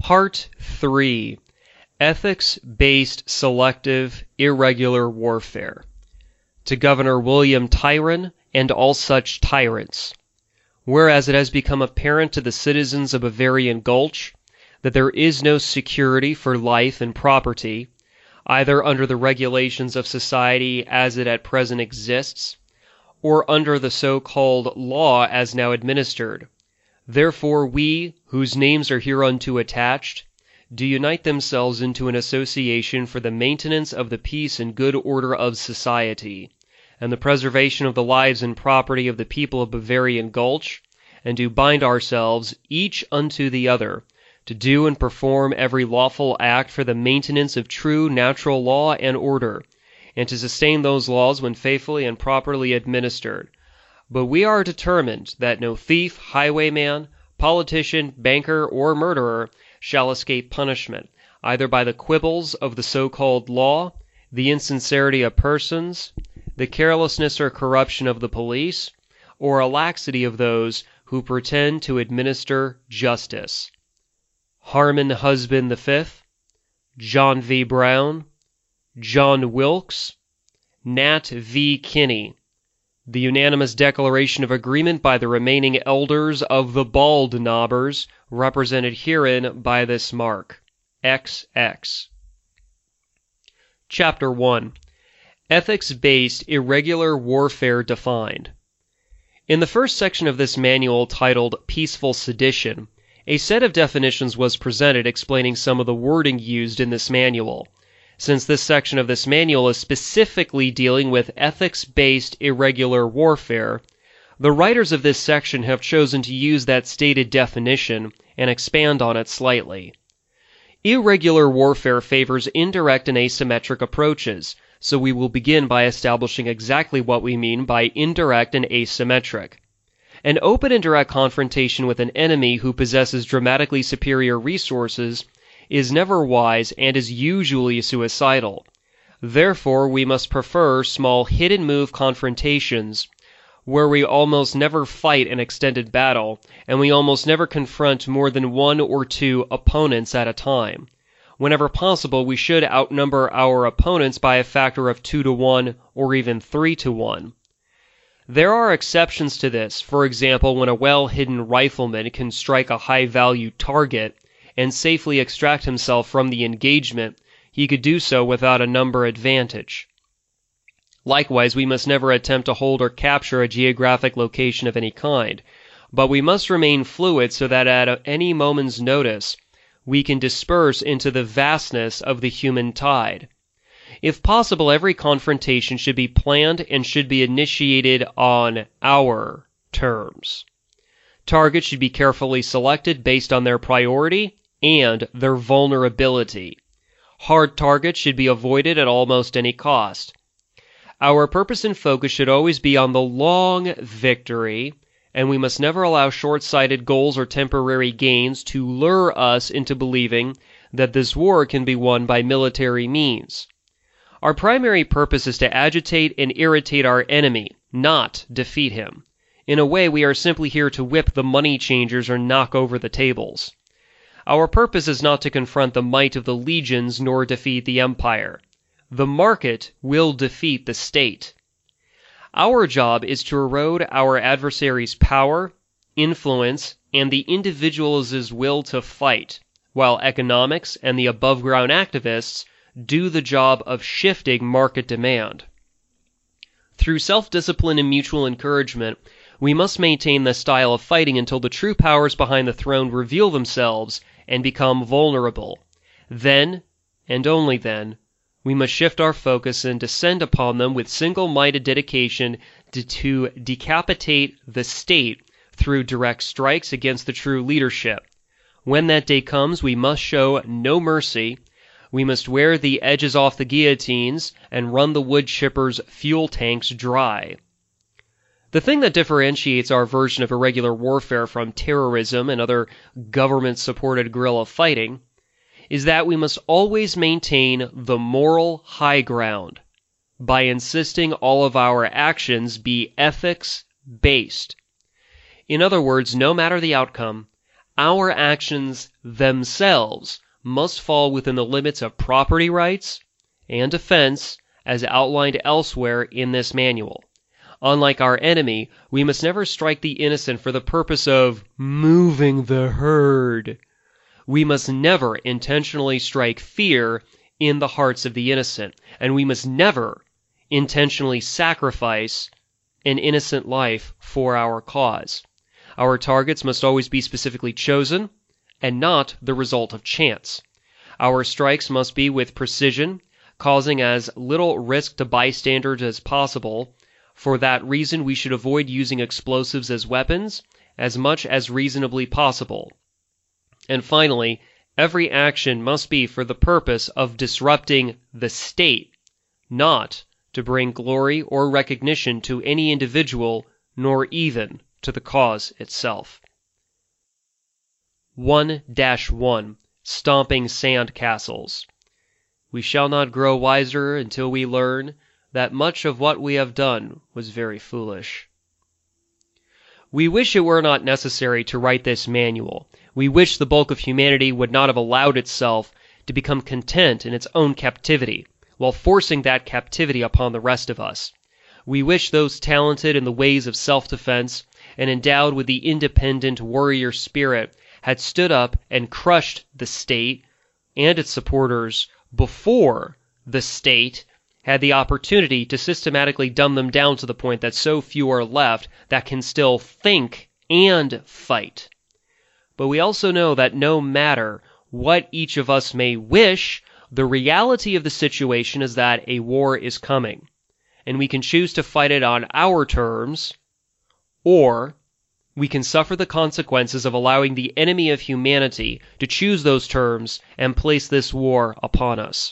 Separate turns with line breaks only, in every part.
Part 3. Ethics-Based Selective Irregular Warfare. To Governor William Tryon and all such tyrants. Whereas it has become apparent to the citizens of Bavarian Gulch that there is no security for life and property, either under the regulations of society as it at present exists, or under the so-called law as now administered. Therefore we, whose names are hereunto attached, do unite themselves into an association for the maintenance of the peace and good order of society, and the preservation of the lives and property of the people of Bavarian Gulch, and do bind ourselves, each unto the other, to do and perform every lawful act for the maintenance of true natural law and order, and to sustain those laws when faithfully and properly administered. But we are determined that no thief, highwayman, politician, banker, or murderer shall escape punishment, either by the quibbles of the so-called law, the insincerity of persons, the carelessness or corruption of the police, or a laxity of those who pretend to administer justice. Harmon Husband V, John V. Brown, John Wilkes, Nat V. Kinney. The unanimous declaration of agreement by the remaining elders of the Bald Knobbers, represented herein by this mark, XX. Chapter 1. Ethics-Based Irregular Warfare Defined. In the first section of this manual, titled Peaceful Sedition, a set of definitions was presented explaining some of the wording used in this manual. Since this section of this manual is specifically dealing with ethics-based irregular warfare, the writers of this section have chosen to use that stated definition and expand on it slightly. Irregular warfare favors indirect and asymmetric approaches, so we will begin by establishing exactly what we mean by indirect and asymmetric. An open and direct confrontation with an enemy who possesses dramatically superior resources is never wise and is usually suicidal. Therefore, we must prefer small hidden move confrontations where we almost never fight an extended battle, and we almost never confront more than one or two opponents at a time. Whenever possible, we should outnumber our opponents by a factor of 2 to 1 or even 3 to 1. There are exceptions to this, for example, when a well-hidden rifleman can strike a high-value target and safely extract himself from the engagement, he could do so without a number advantage. Likewise, we must never attempt to hold or capture a geographic location of any kind, but we must remain fluid so that at any moment's notice we can disperse into the vastness of the human tide. If possible, every confrontation should be planned and should be initiated on our terms. Targets should be carefully selected based on their priority and their vulnerability. Hard targets should be avoided at almost any cost. Our purpose and focus should always be on the long victory, and we must never allow short-sighted goals or temporary gains to lure us into believing that this war can be won by military means. Our primary purpose is to agitate and irritate our enemy, not defeat him. In a way, we are simply here to whip the money changers or knock over the tables. Our purpose is not to confront the might of the legions nor defeat the empire. The market will defeat the state. Our job is to erode our adversary's power, influence, and the individual's will to fight, while economics and the above-ground activists do the job of shifting market demand. Through self-discipline and mutual encouragement, we must maintain this style of fighting until the true powers behind the throne reveal themselves and become vulnerable. Then, and only then, we must shift our focus and descend upon them with single-minded dedication to decapitate the state through direct strikes against the true leadership. When that day comes, we must show no mercy. We must wear the edges off the guillotines and run the wood chippers' fuel tanks dry. The thing that differentiates our version of irregular warfare from terrorism and other government-supported guerrilla fighting is that we must always maintain the moral high ground by insisting all of our actions be ethics-based. In other words, no matter the outcome, our actions themselves must fall within the limits of property rights and defense as outlined elsewhere in this manual. Unlike our enemy, we must never strike the innocent for the purpose of moving the herd. We must never intentionally strike fear in the hearts of the innocent, and we must never intentionally sacrifice an innocent life for our cause. Our targets must always be specifically chosen and not the result of chance. Our strikes must be with precision, causing as little risk to bystanders as possible. For that reason, we should avoid using explosives as weapons as much as reasonably possible. And finally, every action must be for the purpose of disrupting the state, not to bring glory or recognition to any individual, nor even to the cause itself. 1-1 Stomping Sand Castles. We shall not grow wiser until we learn that much of what we have done was very foolish. We wish it were not necessary to write this manual. We wish the bulk of humanity would not have allowed itself to become content in its own captivity, while forcing that captivity upon the rest of us. We wish those talented in the ways of self-defense and endowed with the independent warrior spirit had stood up and crushed the state and its supporters before the state had the opportunity to systematically dumb them down to the point that so few are left that can still think and fight. But we also know that no matter what each of us may wish, the reality of the situation is that a war is coming, and we can choose to fight it on our terms, or we can suffer the consequences of allowing the enemy of humanity to choose those terms and place this war upon us.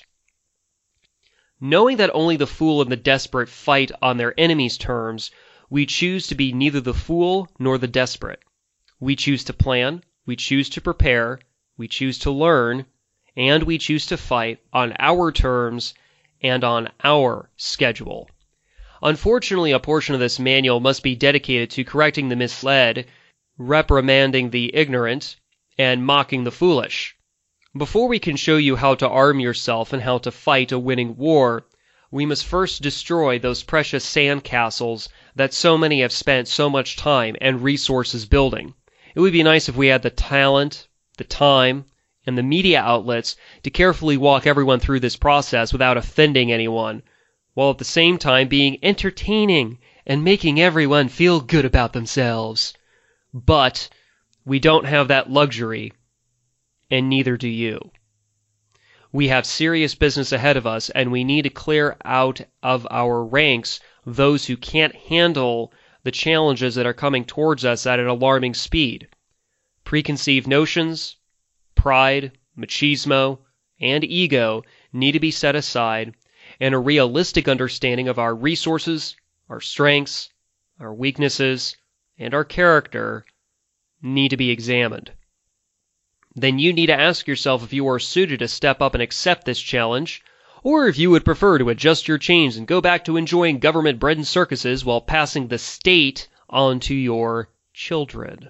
Knowing that only the fool and the desperate fight on their enemy's terms, we choose to be neither the fool nor the desperate. We choose to plan, we choose to prepare, we choose to learn, and we choose to fight on our terms and on our schedule. Unfortunately, a portion of this manual must be dedicated to correcting the misled, reprimanding the ignorant, and mocking the foolish. Before we can show you how to arm yourself and how to fight a winning war, we must first destroy those precious sand castles that so many have spent so much time and resources building. It would be nice if we had the talent, the time, and the media outlets to carefully walk everyone through this process without offending anyone, while at the same time being entertaining and making everyone feel good about themselves. But we don't have that luxury, and neither do you. We have serious business ahead of us, and we need to clear out of our ranks those who can't handle the challenges that are coming towards us at an alarming speed. Preconceived notions, pride, machismo, and ego need to be set aside, and a realistic understanding of our resources, our strengths, our weaknesses, and our character need to be examined. Then you need to ask yourself if you are suited to step up and accept this challenge, or if you would prefer to adjust your chains and go back to enjoying government bread and circuses while passing the state on to your children.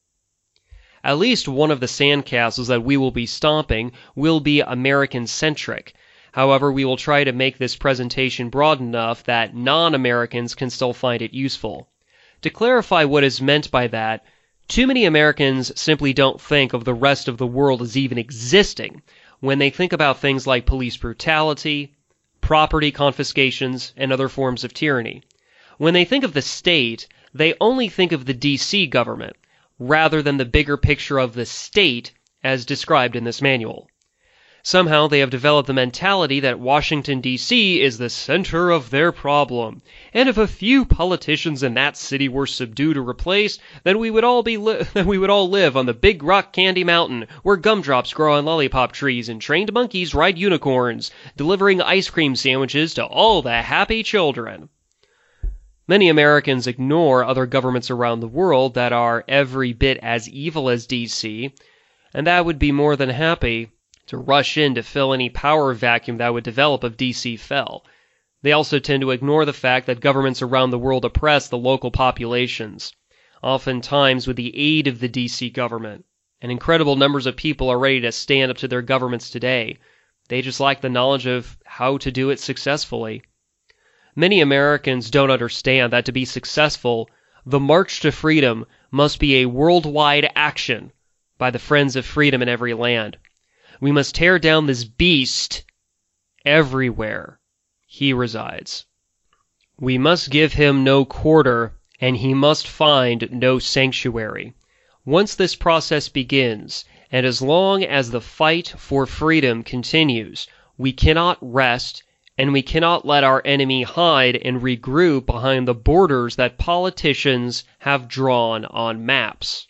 At least one of the sandcastles that we will be stomping will be American-centric. However, we will try to make this presentation broad enough that non-Americans can still find it useful. To clarify what is meant by that, too many Americans simply don't think of the rest of the world as even existing when they think about things like police brutality, property confiscations, and other forms of tyranny. When they think of the state, they only think of the D.C. government, rather than the bigger picture of the state as described in this manual. Somehow they have developed the mentality that Washington, D.C. is the center of their problem, and if a few politicians in that city were subdued or replaced, then we would all live on the Big Rock Candy Mountain, where gumdrops grow on lollipop trees and trained monkeys ride unicorns, delivering ice cream sandwiches to all the happy children. Many Americans ignore other governments around the world that are every bit as evil as D.C., and that would be more than happy to rush in to fill any power vacuum that would develop if D.C. fell. They also tend to ignore the fact that governments around the world oppress the local populations, oftentimes with the aid of the D.C. government, and incredible numbers of people are ready to stand up to their governments today. They just lack the knowledge of how to do it successfully. Many Americans don't understand that to be successful, the march to freedom must be a worldwide action by the friends of freedom in every land. We must tear down this beast everywhere he resides. We must give him no quarter, and he must find no sanctuary. Once this process begins, and as long as the fight for freedom continues, we cannot rest, and we cannot let our enemy hide and regroup behind the borders that politicians have drawn on maps.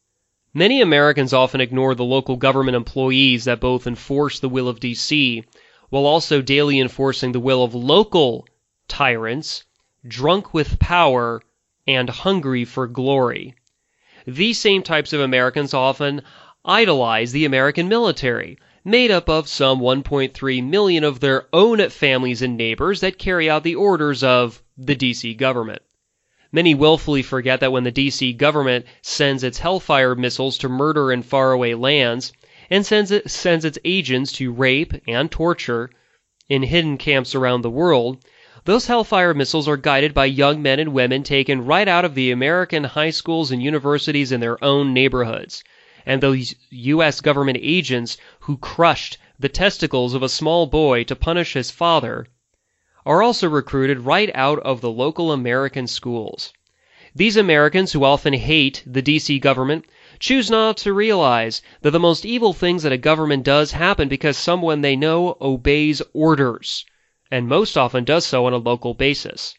Many Americans often ignore the local government employees that both enforce the will of D.C., while also daily enforcing the will of local tyrants, drunk with power and hungry for glory. These same types of Americans often idolize the American military, made up of some 1.3 million of their own families and neighbors that carry out the orders of the D.C. government. Many willfully forget that when the D.C. government sends its Hellfire missiles to murder in faraway lands, and sends its agents to rape and torture in hidden camps around the world, those Hellfire missiles are guided by young men and women taken right out of the American high schools and universities in their own neighborhoods. And those U.S. government agents who crushed the testicles of a small boy to punish his father are also recruited right out of the local American schools. These Americans, who often hate the D.C. government, choose not to realize that the most evil things that a government does happen because someone they know obeys orders, and most often does so on a local basis.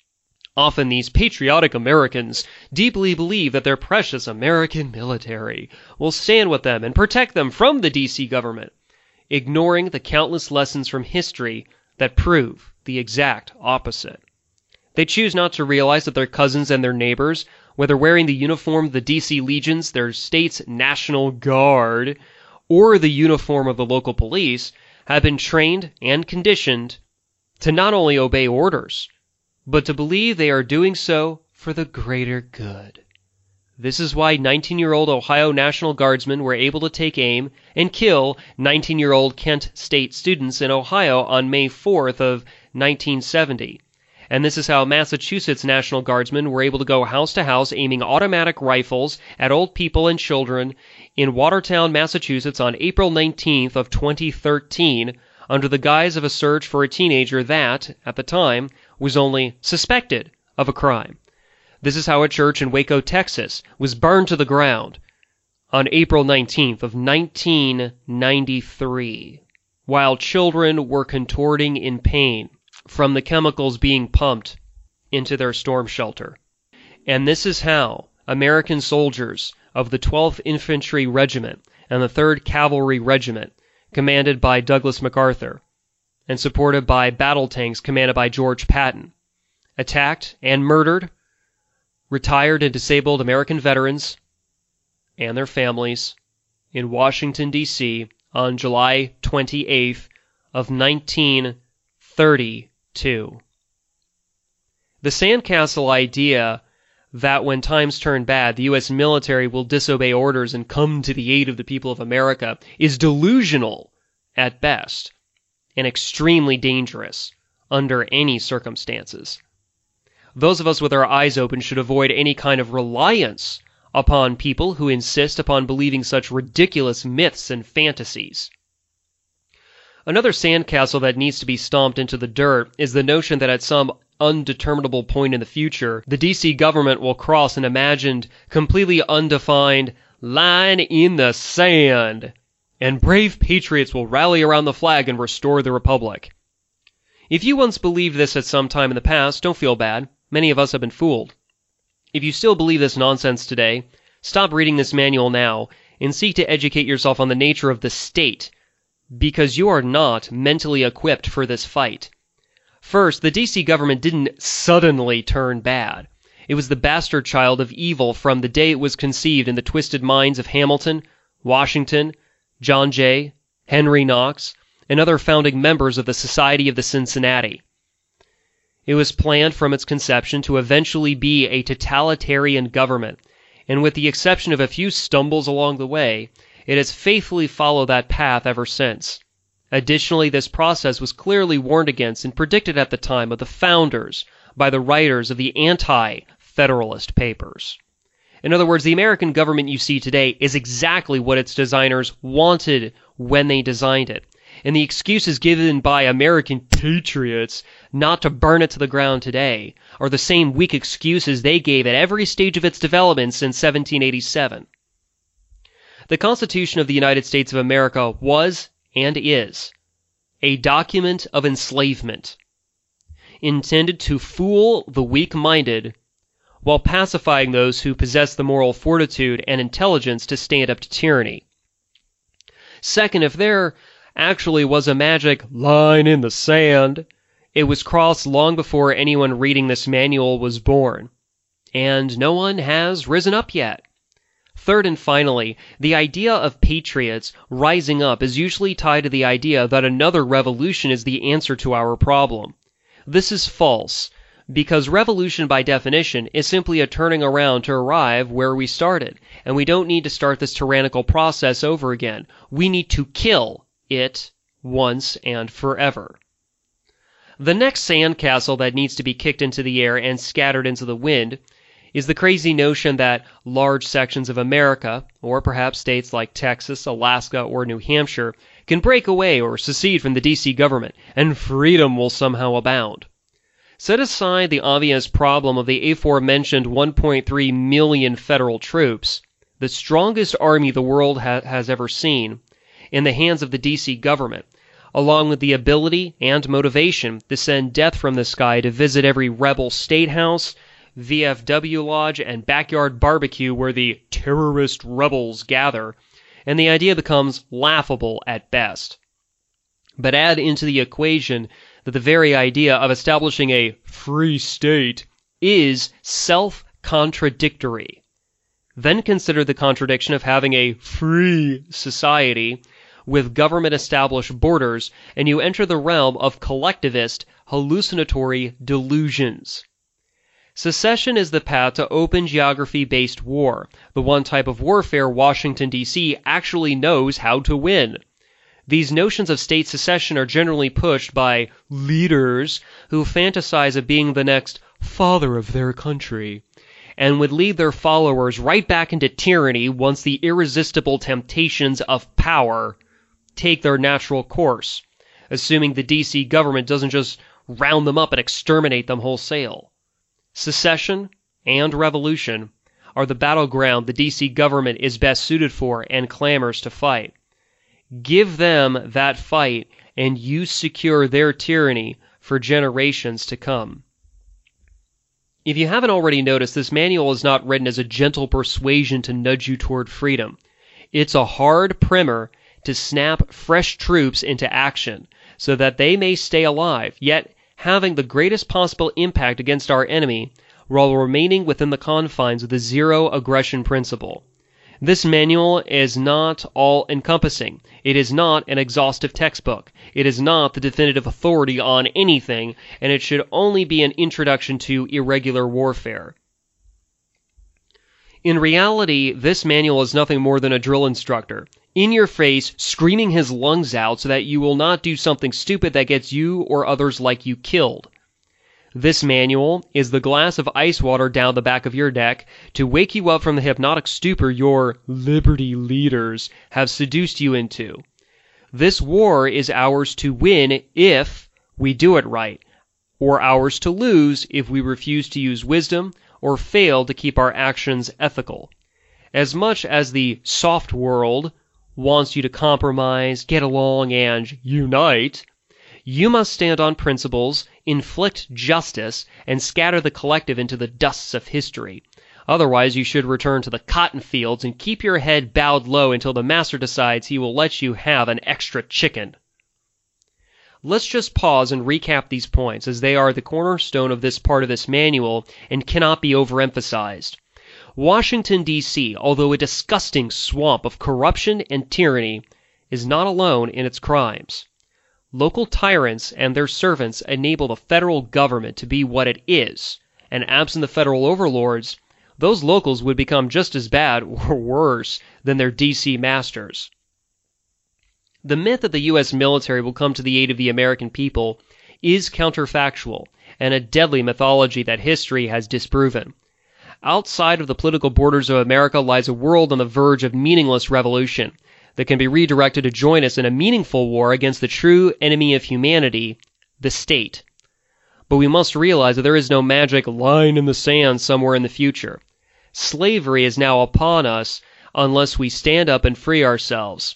Often these patriotic Americans deeply believe that their precious American military will stand with them and protect them from the D.C. government, ignoring the countless lessons from history that prove the exact opposite. They choose not to realize that their cousins and their neighbors, whether wearing the uniform of the D.C. Legions, their state's National Guard, or the uniform of the local police, have been trained and conditioned to not only obey orders, but to believe they are doing so for the greater good. This is why 19-year-old Ohio National Guardsmen were able to take aim and kill 19-year-old Kent State students in Ohio on May 4th of 1970. And this is how Massachusetts National Guardsmen were able to go house to house aiming automatic rifles at old people and children in Watertown, Massachusetts on April 19th of 2013 under the guise of a search for a teenager that, at the time, was only suspected of a crime. This is how a church in Waco, Texas, was burned to the ground on April 19th of 1993, while children were contorting in pain from the chemicals being pumped into their storm shelter. And this is how American soldiers of the 12th Infantry Regiment and the 3rd Cavalry Regiment, commanded by Douglas MacArthur, and supported by battle tanks commanded by George Patton, attacked and murdered retired and disabled American veterans and their families in Washington, D.C. on July 28th of 1932. The sandcastle idea that when times turn bad, the U.S. military will disobey orders and come to the aid of the people of America is delusional at best and extremely dangerous under any circumstances. Those of us with our eyes open should avoid any kind of reliance upon people who insist upon believing such ridiculous myths and fantasies. Another sandcastle that needs to be stomped into the dirt is the notion that at some undeterminable point in the future, the D.C. government will cross an imagined, completely undefined line in the sand, and brave patriots will rally around the flag and restore the republic. If you once believed this at some time in the past, don't feel bad. Many of us have been fooled. If you still believe this nonsense today, stop reading this manual now and seek to educate yourself on the nature of the state, because you are not mentally equipped for this fight. First, the D.C. government didn't suddenly turn bad. It was the bastard child of evil from the day it was conceived in the twisted minds of Hamilton, Washington, John Jay, Henry Knox, and other founding members of the Society of the Cincinnati. It was planned from its conception to eventually be a totalitarian government, and with the exception of a few stumbles along the way, it has faithfully followed that path ever since. Additionally, this process was clearly warned against and predicted at the time of the founders by the writers of the anti-Federalist Papers. In other words, the American government you see today is exactly what its designers wanted when they designed it. And the excuses given by American patriots not to burn it to the ground today are the same weak excuses they gave at every stage of its development since 1787. The Constitution of the United States of America was, and is, a document of enslavement, intended to fool the weak-minded while pacifying those who possess the moral fortitude and intelligence to stand up to tyranny. Second, if there actually was a magic line in the sand, it was crossed long before anyone reading this manual was born, and no one has risen up yet. Third and finally, the idea of patriots rising up is usually tied to the idea that another revolution is the answer to our problem. This is false, because revolution by definition is simply a turning around to arrive where we started, and we don't need to start this tyrannical process over again. We need to kill it once and forever. The next sandcastle that needs to be kicked into the air and scattered into the wind is the crazy notion that large sections of America, or perhaps states like Texas, Alaska, or New Hampshire, can break away or secede from the DC government, and freedom will somehow abound. Set aside the obvious problem of the aforementioned 1.3 million federal troops, the strongest army the world has ever seen, in the hands of the DC government, along with the ability and motivation to send death from the sky to visit every rebel state house, VFW lodge, and backyard barbecue where the terrorist rebels gather, and the idea becomes laughable at best. But add into the equation that the very idea of establishing a free state is self-contradictory. Then consider the contradiction of having a free society with government-established borders, and you enter the realm of collectivist, hallucinatory delusions. Secession is the path to open geography-based war, the one type of warfare Washington, D.C. actually knows how to win. These notions of state secession are generally pushed by leaders who fantasize of being the next father of their country, and would lead their followers right back into tyranny once the irresistible temptations of power take their natural course, assuming the DC government doesn't just round them up and exterminate them wholesale. Secession and revolution are the battleground the DC government is best suited for and clamors to fight. Give them that fight, and you secure their tyranny for generations to come. If you haven't already noticed, this manual is not written as a gentle persuasion to nudge you toward freedom. It's a hard primer to snap fresh troops into action so that they may stay alive, yet having the greatest possible impact against our enemy while remaining within the confines of the zero aggression principle. This manual is not all-encompassing. It is not an exhaustive textbook. It is not the definitive authority on anything, and it should only be an introduction to irregular warfare. In reality, this manual is nothing more than a drill instructor, in your face, screaming his lungs out so that you will not do something stupid that gets you or others like you killed. This manual is the glass of ice water down the back of your neck to wake you up from the hypnotic stupor your liberty leaders have seduced you into. This war is ours to win if we do it right, or ours to lose if we refuse to use wisdom or fail to keep our actions ethical. As much as the soft world wants you to compromise, get along, and unite, you must stand on principles, inflict justice, and scatter the collective into the dusts of history. Otherwise, you should return to the cotton fields and keep your head bowed low until the master decides he will let you have an extra chicken. Let's just pause and recap these points, as they are the cornerstone of this part of this manual and cannot be overemphasized. Washington, D.C., although a disgusting swamp of corruption and tyranny, is not alone in its crimes. Local tyrants and their servants enable the federal government to be what it is, and absent the federal overlords, those locals would become just as bad or worse than their DC masters. The myth that the U.S. military will come to the aid of the American people is counterfactual and a deadly mythology that history has disproven. Outside of the political borders of America lies a world on the verge of meaningless revolution that can be redirected to join us in a meaningful war against the true enemy of humanity, the state. But we must realize that there is no magic line in the sand somewhere in the future. Slavery is now upon us unless we stand up and free ourselves.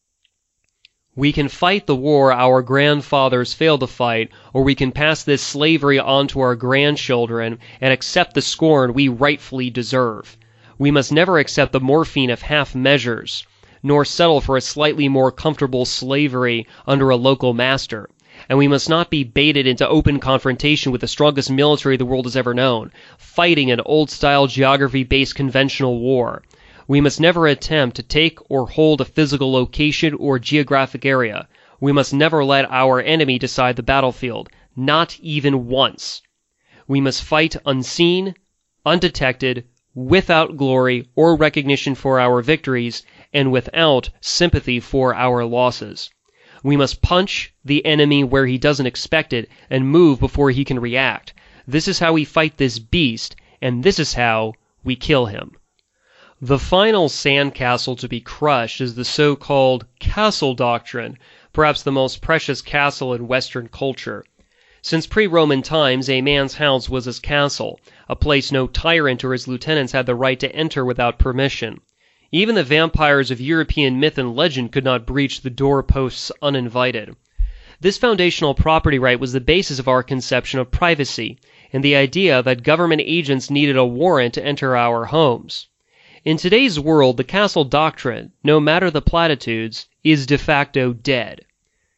We can fight the war our grandfathers failed to fight, or we can pass this slavery on to our grandchildren and accept the scorn we rightfully deserve. We must never accept the morphine of half measures, nor settle for a slightly more comfortable slavery under a local master. And we must not be baited into open confrontation with the strongest military the world has ever known, fighting an old-style geography-based conventional war. We must never attempt to take or hold a physical location or geographic area. We must never let our enemy decide the battlefield, not even once. We must fight unseen, undetected, without glory or recognition for our victories, and without sympathy for our losses. We must punch the enemy where he doesn't expect it and move before he can react. This is how we fight this beast, and this is how we kill him. The final sandcastle to be crushed is the so-called castle doctrine, perhaps the most precious castle in Western culture. Since pre-Roman times, a man's house was his castle, a place no tyrant or his lieutenants had the right to enter without permission. Even the vampires of European myth and legend could not breach the doorposts uninvited. This foundational property right was the basis of our conception of privacy, and the idea that government agents needed a warrant to enter our homes. In today's world, the castle doctrine, no matter the platitudes, is de facto dead.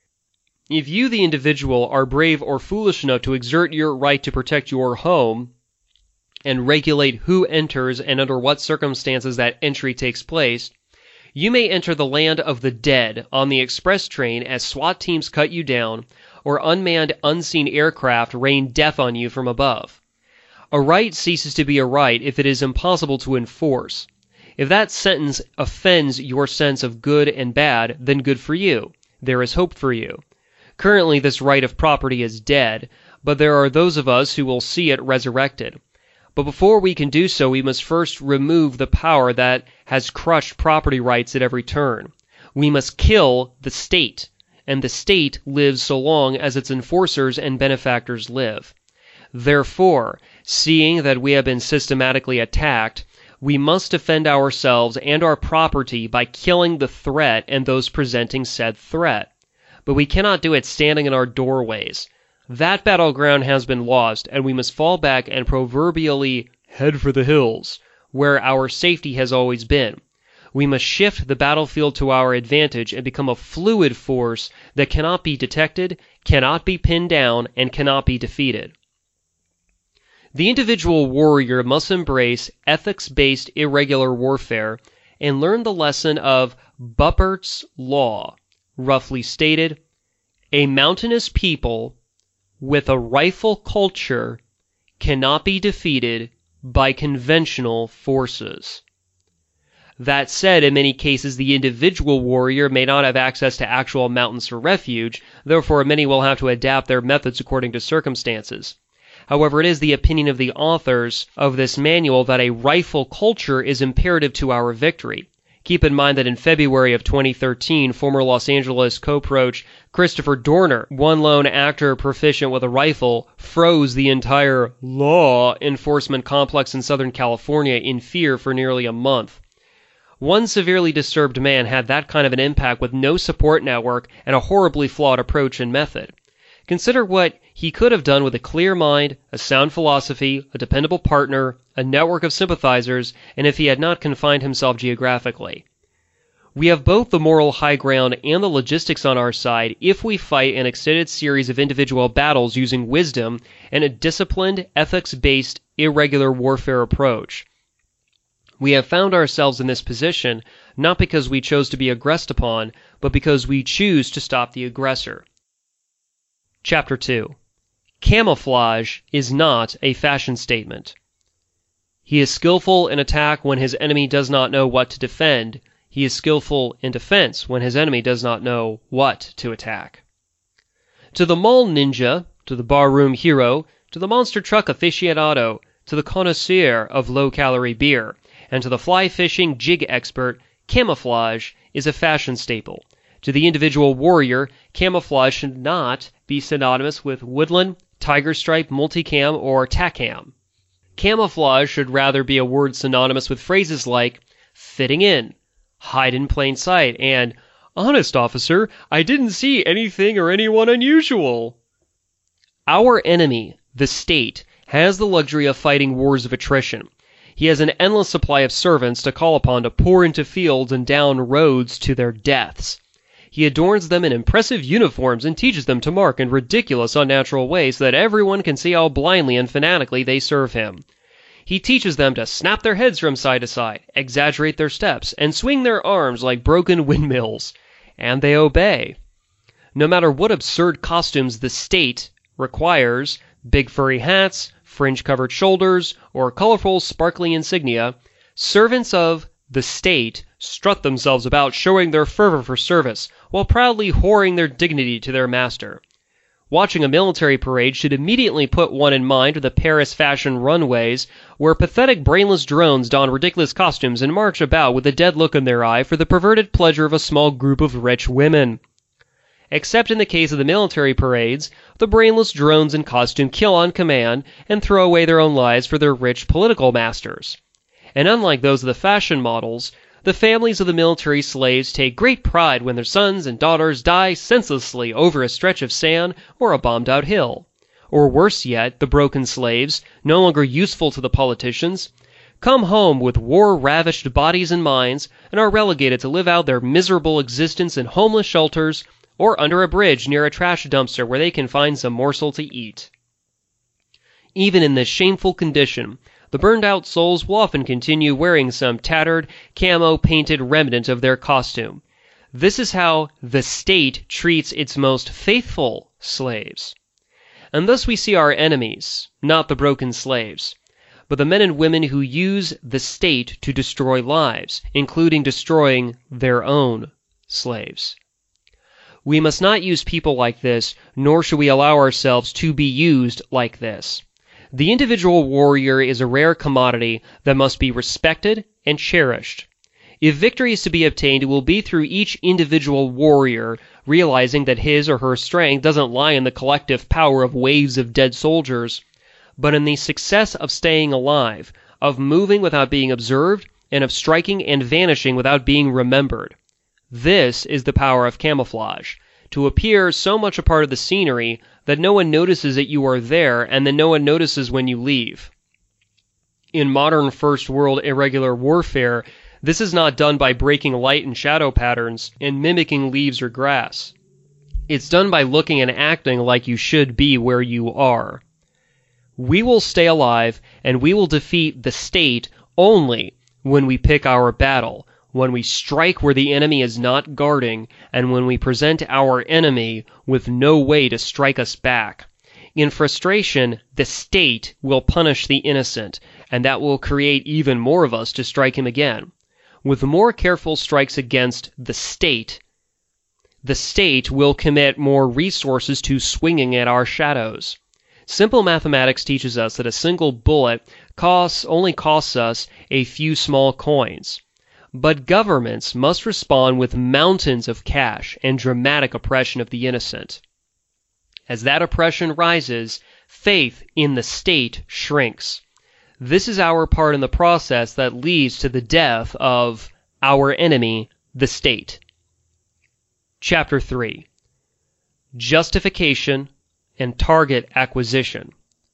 If you, the individual, are brave or foolish enough to exert your right to protect your home and regulate who enters and under what circumstances that entry takes place, you may enter the land of the dead on the express train as SWAT teams cut you down or unmanned unseen aircraft rain death on you from above. A right ceases to be a right if it is impossible to enforce. If that sentence offends your sense of good and bad, then good for you. There is hope for you. Currently, this right of property is dead, but there are those of us who will see it resurrected. But before we can do so, we must first remove the power that has crushed property rights at every turn. We must kill the state, and the state lives so long as its enforcers and benefactors live. Therefore, seeing that we have been systematically attacked, we must defend ourselves and our property by killing the threat and those presenting said threat. But we cannot do it standing in our doorways. That battleground has been lost, and we must fall back and proverbially head for the hills, where our safety has always been. We must shift the battlefield to our advantage and become a fluid force that cannot be detected, cannot be pinned down, and cannot be defeated. The individual warrior must embrace ethics-based irregular warfare and learn the lesson of Buppert's Law, roughly stated, a mountainous people with a rifle culture cannot be defeated by conventional forces. That said, in many cases the individual warrior may not have access to actual mountains for refuge, therefore many will have to adapt their methods according to circumstances. However, it is the opinion of the authors of this manual that a rifle culture is imperative to our victory. Keep in mind that in February of 2013, former Los Angeles co-proach Christopher Dorner, one lone actor proficient with a rifle, froze the entire law enforcement complex in Southern California in fear for nearly a month. One severely disturbed man had that kind of an impact with no support network and a horribly flawed approach and method. Consider what he could have done with a clear mind, a sound philosophy, a dependable partner, a network of sympathizers, and if he had not confined himself geographically. We have both the moral high ground and the logistics on our side if we fight an extended series of individual battles using wisdom and a disciplined, ethics-based, irregular warfare approach. We have found ourselves in this position not because we chose to be aggressed upon, but because we choose to stop the aggressor. Chapter 2. Camouflage is not a fashion statement. He is skillful in attack when his enemy does not know what to defend. He is skillful in defense when his enemy does not know what to attack. To the mall ninja, to the barroom hero, to the monster truck aficionado, to the connoisseur of low-calorie beer, and to the fly-fishing jig expert, camouflage is a fashion staple. To the individual warrior, camouflage should not be synonymous with woodland, tiger stripe, multicam, or tacam. Camouflage should rather be a word synonymous with phrases like fitting in, hide in plain sight, and honest officer, I didn't see anything or anyone unusual. Our enemy, the state, has the luxury of fighting wars of attrition. He has an endless supply of servants to call upon to pour into fields and down roads to their deaths. He adorns them in impressive uniforms and teaches them to mark in ridiculous, unnatural ways so that everyone can see how blindly and fanatically they serve him. He teaches them to snap their heads from side to side, exaggerate their steps, and swing their arms like broken windmills. And they obey. No matter what absurd costumes the state requires, big furry hats, fringe-covered shoulders, or colorful, sparkly insignia, servants of the state strut themselves about showing their fervor for service, while proudly whoring their dignity to their master. Watching a military parade should immediately put one in mind of the Paris fashion runways, where pathetic brainless drones don ridiculous costumes and march about with a dead look in their eye for the perverted pleasure of a small group of rich women. Except in the case of the military parades, the brainless drones in costume kill on command and throw away their own lives for their rich political masters. And unlike those of the fashion models, the families of the military slaves take great pride when their sons and daughters die senselessly over a stretch of sand or a bombed-out hill. Or worse yet, the broken slaves, no longer useful to the politicians, come home with war-ravished bodies and minds and are relegated to live out their miserable existence in homeless shelters or under a bridge near a trash dumpster where they can find some morsel to eat. Even in this shameful condition, the burned-out souls will often continue wearing some tattered, camo-painted remnant of their costume. This is how the state treats its most faithful slaves. And thus we see our enemies, not the broken slaves, but the men and women who use the state to destroy lives, including destroying their own slaves. We must not use people like this, nor should we allow ourselves to be used like this. The individual warrior is a rare commodity that must be respected and cherished. If victory is to be obtained, it will be through each individual warrior realizing that his or her strength doesn't lie in the collective power of waves of dead soldiers, but in the success of staying alive, of moving without being observed, and of striking and vanishing without being remembered. This is the power of camouflage, to appear so much a part of the scenery that no one notices that you are there and that no one notices when you leave. In modern First World irregular warfare, this is not done by breaking light and shadow patterns and mimicking leaves or grass. It's done by looking and acting like you should be where you are. We will stay alive and we will defeat the state only when we pick our battle, when we strike where the enemy is not guarding, and when we present our enemy with no way to strike us back. In frustration, the state will punish the innocent, and that will create even more of us to strike him again. With more careful strikes against the state will commit more resources to swinging at our shadows. Simple mathematics teaches us that a single bullet only costs us a few small coins. But governments must respond with mountains of cash and dramatic oppression of the innocent. As that oppression rises, faith in the state shrinks. This is our part in the process that leads to the death of our enemy, the state. Chapter 3. Justification and Target Acquisition.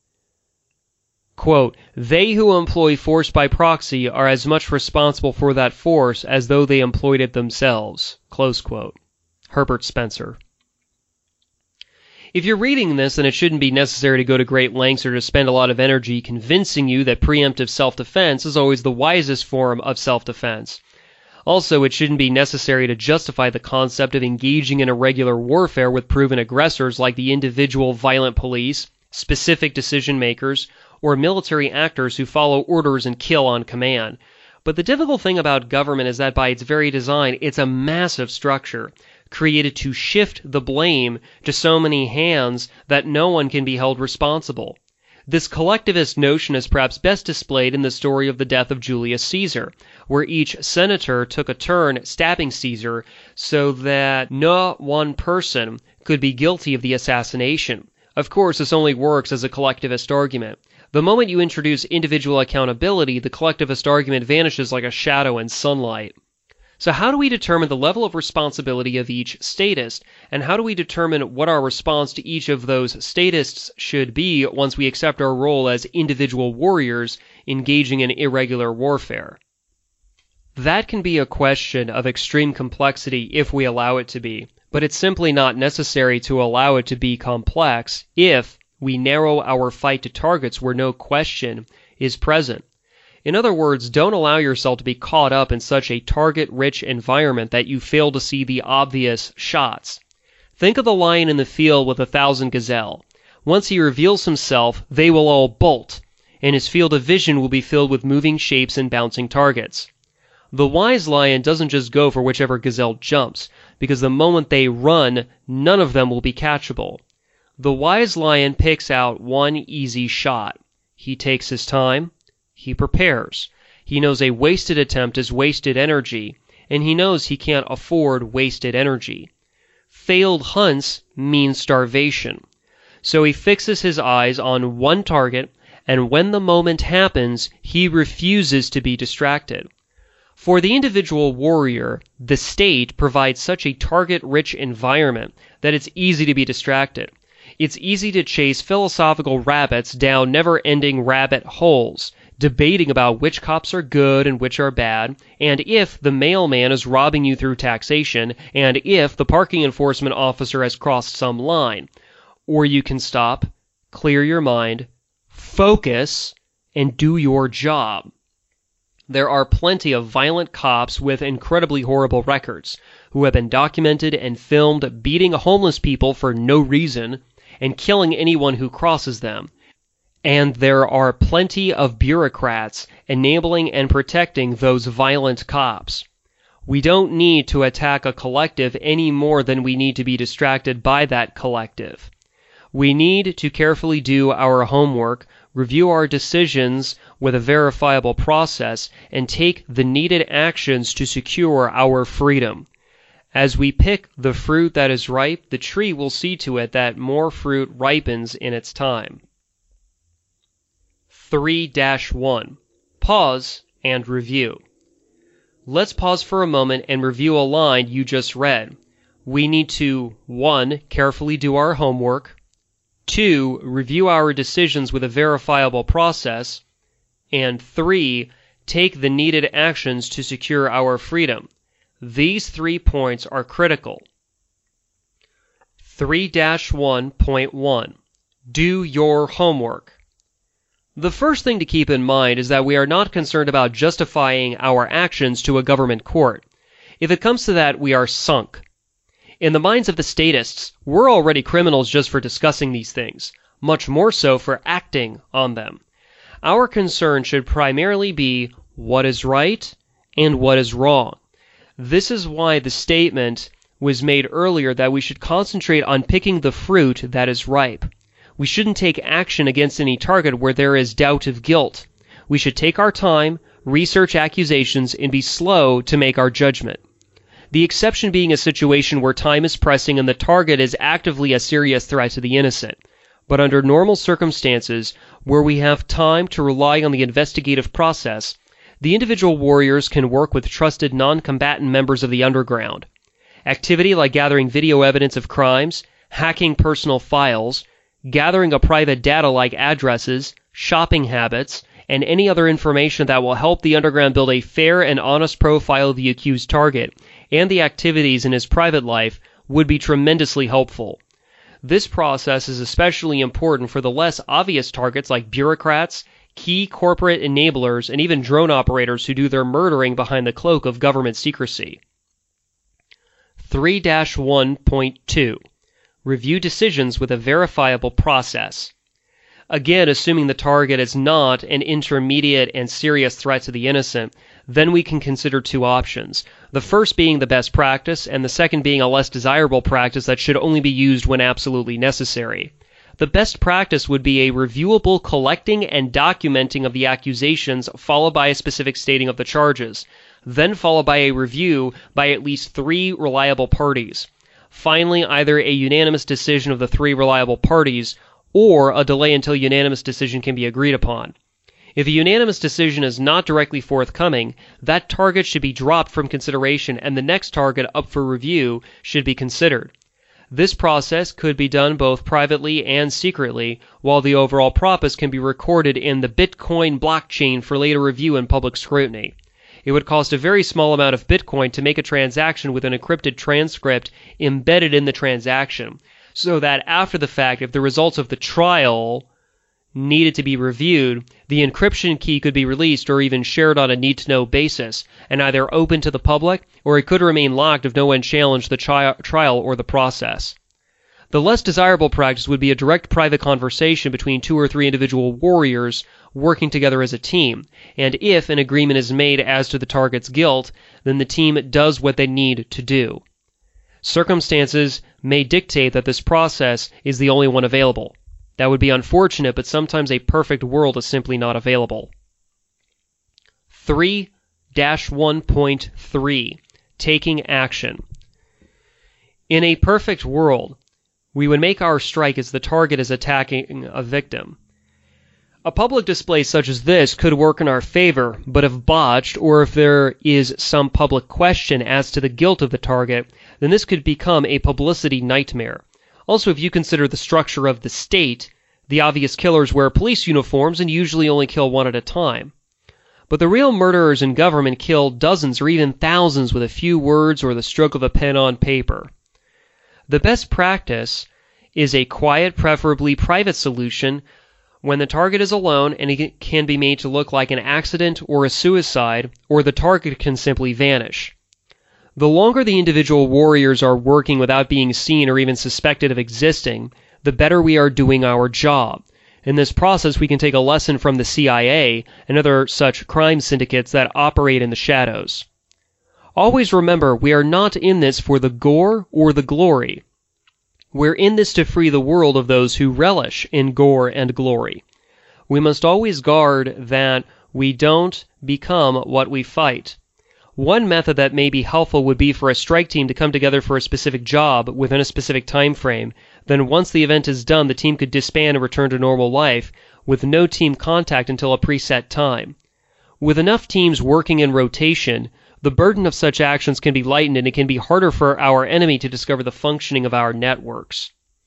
Quote, they who employ force by proxy are as much responsible for that force as though they employed it themselves. Close quote. Herbert Spencer. If you're reading this, then it shouldn't be necessary to go to great lengths or to spend a lot of energy convincing you that preemptive self-defense is always the wisest form of self-defense. Also, it shouldn't be necessary to justify the concept of engaging in irregular warfare with proven aggressors like the individual violent police, specific decision makers, or military actors who follow orders and kill on command. But the difficult thing about government is that by its very design, it's a massive structure, created to shift the blame to so many hands that no one can be held responsible. This collectivist notion is perhaps best displayed in the story of the death of Julius Caesar, where each senator took a turn stabbing Caesar so that no one person could be guilty of the assassination. Of course, this only works as a collectivist argument. The moment you introduce individual accountability, the collectivist argument vanishes like a shadow in sunlight. So how do we determine the level of responsibility of each statist, and how do we determine what our response to each of those statists should be once we accept our role as individual warriors engaging in irregular warfare? That can be a question of extreme complexity if we allow it to be, but it's simply not necessary to allow it to be complex if we narrow our fight to targets where no question is present. In other words, don't allow yourself to be caught up in such a target-rich environment that you fail to see the obvious shots. Think of the lion in the field with 1,000 gazelle. Once he reveals himself, they will all bolt, and his field of vision will be filled with moving shapes and bouncing targets. The wise lion doesn't just go for whichever gazelle jumps, because the moment they run, none of them will be catchable. The wise lion picks out one easy shot. He takes his time. He prepares. He knows a wasted attempt is wasted energy, and he knows he can't afford wasted energy. Failed hunts mean starvation. So he fixes his eyes on one target, and when the moment happens, he refuses to be distracted. For the individual warrior, the state provides such a target-rich environment that it's easy to be distracted. It's easy to chase philosophical rabbits down never-ending rabbit holes, debating about which cops are good and which are bad, and if the mailman is robbing you through taxation, and if the parking enforcement officer has crossed some line. Or you can stop, clear your mind, focus, and do your job. There are plenty of violent cops with incredibly horrible records, who have been documented and filmed beating homeless people for no reason, and killing anyone who crosses them. And there are plenty of bureaucrats enabling and protecting those violent cops. We don't need to attack a collective any more than we need to be distracted by that collective. We need to carefully do our homework, review our decisions with a verifiable process, and take the needed actions to secure our freedom. As we pick the fruit that is ripe, the tree will see to it that more fruit ripens in its time. 3-1. Pause and review. Let's pause for a moment and review a line you just read. We need to 1. Carefully do our homework, 2. Review our decisions with a verifiable process, and 3. Take the needed actions to secure our freedom. These 3 points are critical. 3-1.1. Do your homework. The first thing to keep in mind is that we are not concerned about justifying our actions to a government court. If it comes to that, we are sunk. In the minds of the statists, we're already criminals just for discussing these things, much more so for acting on them. Our concern should primarily be what is right and what is wrong. This is why the statement was made earlier that we should concentrate on picking the fruit that is ripe. We shouldn't take action against any target where there is doubt of guilt. We should take our time, research accusations, and be slow to make our judgment. The exception being a situation where time is pressing and the target is actively a serious threat to the innocent. But under normal circumstances, where we have time to rely on the investigative process, the individual warriors can work with trusted non-combatant members of the underground. Activity like gathering video evidence of crimes, hacking personal files, gathering a private data like addresses, shopping habits, and any other information that will help the underground build a fair and honest profile of the accused target and the activities in his private life would be tremendously helpful. This process is especially important for the less obvious targets like bureaucrats, key corporate enablers, and even drone operators who do their murdering behind the cloak of government secrecy. 3-1.2. Review decisions with a verifiable process. Again, assuming the target is not an intermediate and serious threat to the innocent, then we can consider two options. The first being the best practice, and the second being a less desirable practice that should only be used when absolutely necessary. The best practice would be a reviewable collecting and documenting of the accusations, followed by a specific stating of the charges, then followed by a review by at least 3 reliable parties. Finally, either a unanimous decision of the 3 reliable parties, or a delay until unanimous decision can be agreed upon. If a unanimous decision is not directly forthcoming, that target should be dropped from consideration and the next target up for review should be considered. This process could be done both privately and secretly, while the overall process can be recorded in the Bitcoin blockchain for later review and public scrutiny. It would cost a very small amount of Bitcoin to make a transaction with an encrypted transcript embedded in the transaction, so that after the fact, if the results of the trial needed to be reviewed, the encryption key could be released or even shared on a need-to-know basis, and either open to the public, or it could remain locked if no one challenged the trial or the process. The less desirable practice would be a direct private conversation between 2 or 3 individual warriors working together as a team, and if an agreement is made as to the target's guilt, then the team does what they need to do. Circumstances may dictate that this process is the only one available. That would be unfortunate, but sometimes a perfect world is simply not available. 3-1.3 Taking Action. In a perfect world, we would make our strike as the target is attacking a victim. A public display such as this could work in our favor, but if botched, or if there is some public question as to the guilt of the target, then this could become a publicity nightmare. Also, if you consider the structure of the state, the obvious killers wear police uniforms and usually only kill one at a time. But the real murderers in government kill dozens or even thousands with a few words or the stroke of a pen on paper. The best practice is a quiet, preferably private solution when the target is alone and it can be made to look like an accident or a suicide, or the target can simply vanish. The longer the individual warriors are working without being seen or even suspected of existing, the better we are doing our job. In this process, we can take a lesson from the CIA and other such crime syndicates that operate in the shadows. Always remember, we are not in this for the gore or the glory. We're in this to free the world of those who relish in gore and glory. We must always guard that we don't become what we fight. One method that may be helpful would be for a strike team to come together for a specific job within a specific time frame. Then once the event is done, the team could disband and return to normal life with no team contact until a preset time. With enough teams working in rotation, the burden of such actions can be lightened and it can be harder for our enemy to discover the functioning of our networks.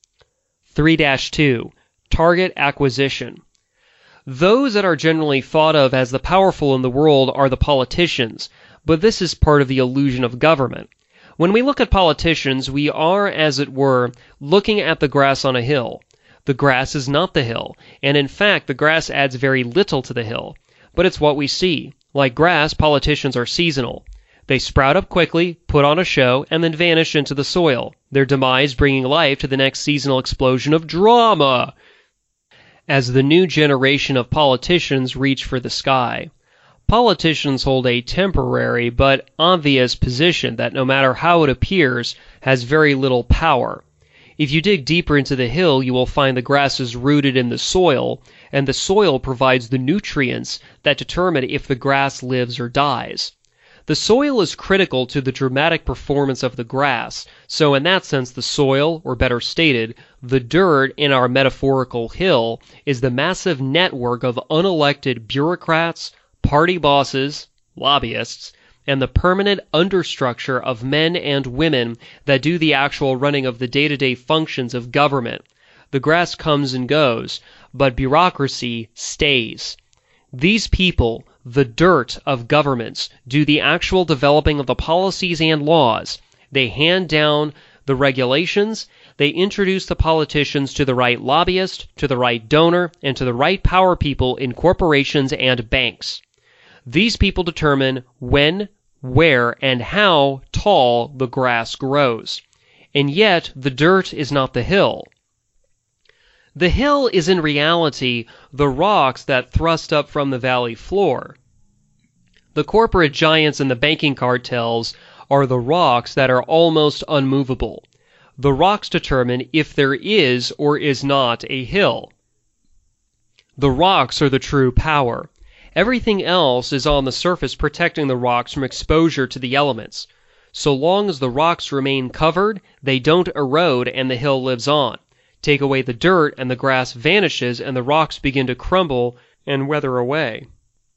3-2 Target Acquisition. Those that are generally thought of as the powerful in the world are the politicians, but this is part of the illusion of government. When we look at politicians, we are, as it were, looking at the grass on a hill. The grass is not the hill, and in fact the grass adds very little to the hill, but it's what we see. Like grass, politicians are seasonal. They sprout up quickly, put on a show, and then vanish into the soil, their demise bringing life to the next seasonal explosion of drama as the new generation of politicians reach for the sky. Politicians hold a temporary but obvious position that, no matter how it appears, has very little power. If you dig deeper into the hill, you will find the grass is rooted in the soil, and the soil provides the nutrients that determine if the grass lives or dies. The soil is critical to the dramatic performance of the grass, so in that sense the soil, or better stated, the dirt in our metaphorical hill, is the massive network of unelected bureaucrats, party bosses, lobbyists, and the permanent understructure of men and women that do the actual running of the day-to-day functions of government. The grass comes and goes, but bureaucracy stays. These people, the dirt of governments, do the actual developing of the policies and laws. They hand down the regulations, they introduce the politicians to the right lobbyist, to the right donor, and to the right power people in corporations and banks. These people determine when, where, and how tall the grass grows. And yet, the dirt is not the hill. The hill is in reality the rocks that thrust up from the valley floor. The corporate giants and the banking cartels are the rocks that are almost unmovable. The rocks determine if there is or is not a hill. The rocks are the true power. Everything else is on the surface protecting the rocks from exposure to the elements. So long as the rocks remain covered, they don't erode and the hill lives on. Take away the dirt and the grass vanishes and the rocks begin to crumble and weather away.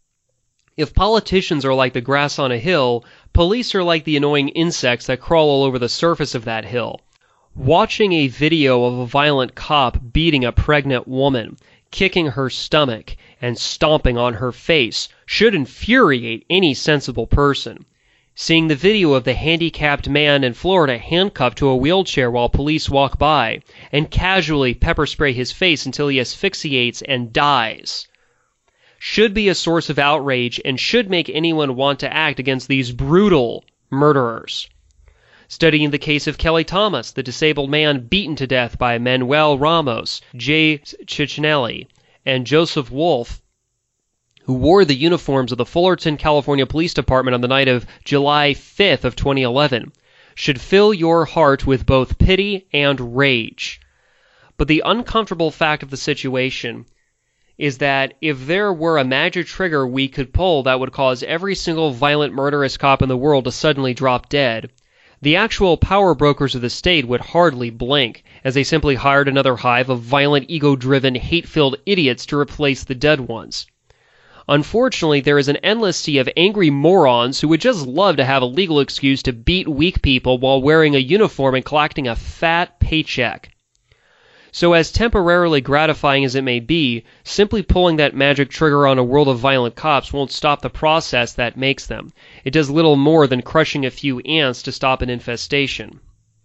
If politicians are like the grass on a hill, police are like the annoying insects that crawl all over the surface of that hill. Watching a video of a violent cop beating a pregnant woman, kicking her stomach, and stomping on her face should infuriate any sensible person. Seeing the video of the handicapped man in Florida handcuffed to a wheelchair while police walk by and casually pepper spray his face until he asphyxiates and dies should be a source of outrage and should make anyone want to act against these brutal murderers. Studying the case of Kelly Thomas, the disabled man beaten to death by Manuel Ramos, Jay Ciccinelli, and Joseph Wolf, who wore the uniforms of the Fullerton, California Police Department on the night of July 5th of 2011, should fill your heart with both pity and rage. But the uncomfortable fact of the situation is that if there were a magic trigger we could pull that would cause every single violent murderous cop in the world to suddenly drop dead, the actual power brokers of the state would hardly blink, as they simply hired another hive of violent, ego-driven, hate-filled idiots to replace the dead ones. Unfortunately, there is an endless sea of angry morons who would just love to have a legal excuse to beat weak people while wearing a uniform and collecting a fat paycheck. So as temporarily gratifying as it may be, simply pulling that magic trigger on a world of violent cops won't stop the process that makes them. It does little more than crushing a few ants to stop an infestation.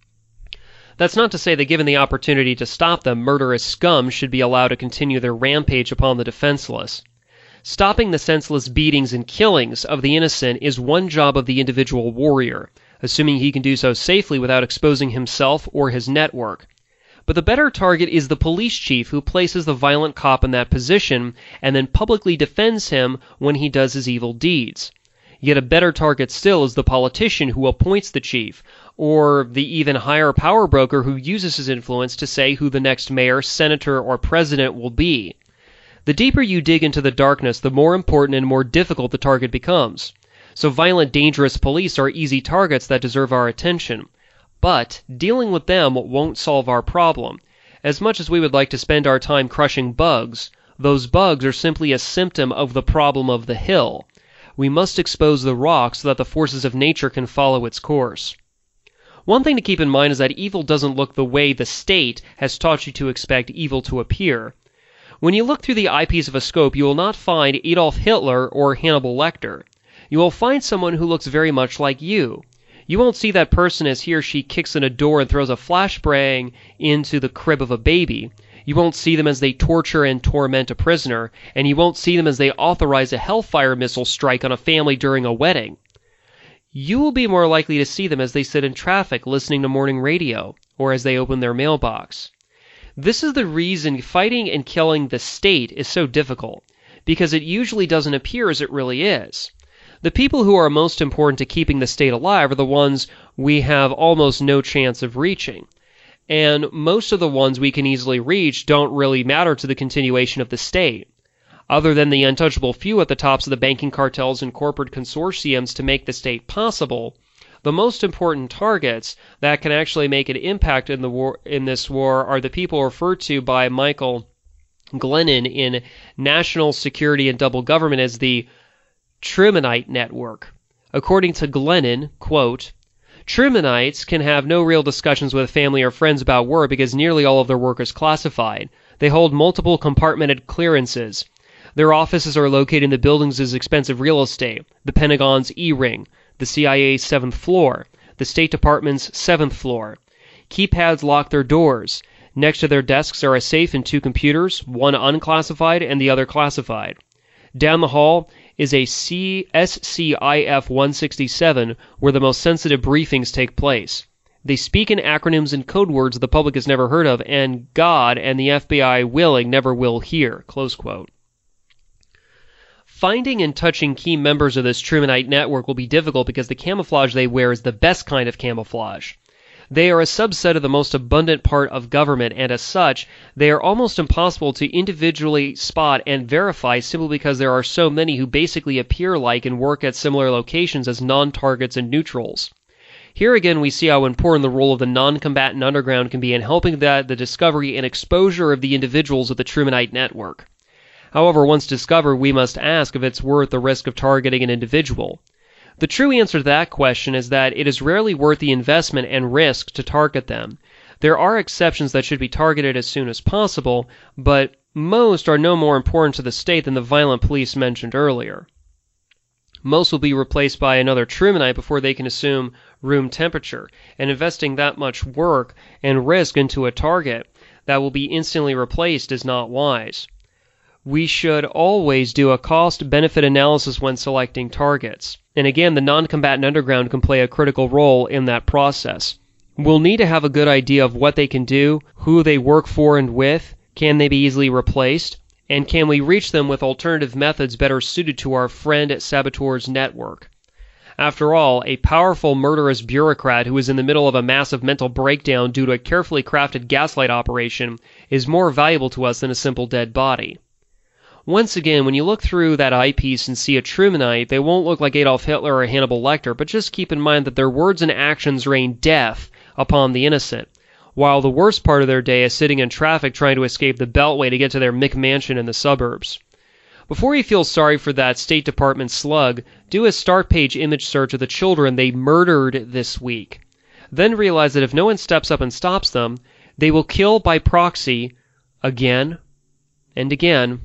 That's not to say that given the opportunity to stop them, murderous scum should be allowed to continue their rampage upon the defenseless. Stopping the senseless beatings and killings of the innocent is one job of the individual warrior, assuming he can do so safely without exposing himself or his network. But the better target is the police chief who places the violent cop in that position and then publicly defends him when he does his evil deeds. Yet a better target still is the politician who appoints the chief, or the even higher power broker who uses his influence to say who the next mayor, senator, or president will be. The deeper you dig into the darkness, the more important and more difficult the target becomes. So violent, dangerous police are easy targets that deserve our attention. But dealing with them won't solve our problem. As much as we would like to spend our time crushing bugs, those bugs are simply a symptom of the problem of the hill. We must expose the rock so that the forces of nature can follow its course. One thing to keep in mind is that evil doesn't look the way the state has taught you to expect evil to appear. When you look through the eyepiece of a scope, you will not find Adolf Hitler or Hannibal Lecter. You will find someone who looks very much like you. You won't see that person as he or she kicks in a door and throws a flashbang into the crib of a baby. You won't see them as they torture and torment a prisoner, and you won't see them as they authorize a hellfire missile strike on a family during a wedding. You will be more likely to see them as they sit in traffic listening to morning radio, or as they open their mailbox. This is the reason fighting and killing the state is so difficult, because it usually doesn't appear as it really is. The people who are most important to keeping the state alive are the ones we have almost no chance of reaching. And most of the ones we can easily reach don't really matter to the continuation of the state. Other than the untouchable few at the tops of the banking cartels and corporate consortiums to make the state possible, the most important targets that can actually make an impact in this war are the people referred to by Michael Glennon in National Security and Double Government as the Trumanite Network. According to Glennon, quote, Trumanites can have no real discussions with family or friends about work because nearly all of their work is classified. They hold multiple compartmented clearances. Their offices are located in the buildings as expensive real estate, the Pentagon's E-Ring, the CIA's 7th floor, the State Department's 7th floor. Keypads lock their doors. Next to their desks are a safe and 2 computers, one unclassified and the other classified. Down the hall is a SCIF 167 where the most sensitive briefings take place. They speak in acronyms and code words the public has never heard of, and God and the FBI willing never will hear." Close quote. Finding and touching key members of this Trumanite network will be difficult because the camouflage they wear is the best kind of camouflage. They are a subset of the most abundant part of government, and as such, they are almost impossible to individually spot and verify simply because there are so many who basically appear like and work at similar locations as non-targets and neutrals. Here again we see how important the role of the non-combatant underground can be in helping the discovery and exposure of the individuals of the Trumanite network. However, once discovered, we must ask if it's worth the risk of targeting an individual. The true answer to that question is that it is rarely worth the investment and risk to target them. There are exceptions that should be targeted as soon as possible, but most are no more important to the state than the violent police mentioned earlier. Most will be replaced by another Trumanite before they can assume room temperature, and investing that much work and risk into a target that will be instantly replaced is not wise. We should always do a cost-benefit analysis when selecting targets. And again, the non-combatant underground can play a critical role in that process. We'll need to have a good idea of what they can do, who they work for and with, can they be easily replaced, and can we reach them with alternative methods better suited to our friend saboteur's network. After all, a powerful murderous bureaucrat who is in the middle of a massive mental breakdown due to a carefully crafted gaslight operation is more valuable to us than a simple dead body. Once again, when you look through that eyepiece and see a Trumanite, they won't look like Adolf Hitler or Hannibal Lecter, but just keep in mind that their words and actions rain death upon the innocent, while the worst part of their day is sitting in traffic trying to escape the Beltway to get to their McMansion in the suburbs. Before you feel sorry for that State Department slug, do a start page image search of the children they murdered this week. Then realize that if no one steps up and stops them, they will kill by proxy again and again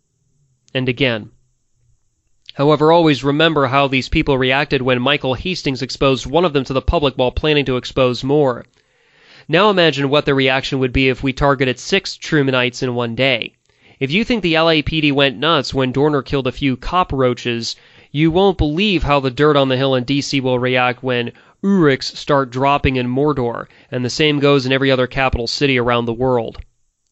and again. However, always remember how these people reacted when Michael Hastings exposed one of them to the public while planning to expose more. Now imagine what the reaction would be if we targeted 6 Trumanites in one day. If you think the LAPD went nuts when Dorner killed a few cockroaches, you won't believe how the dirt on the hill in DC will react when Urix start dropping in Mordor, and the same goes in every other capital city around the world.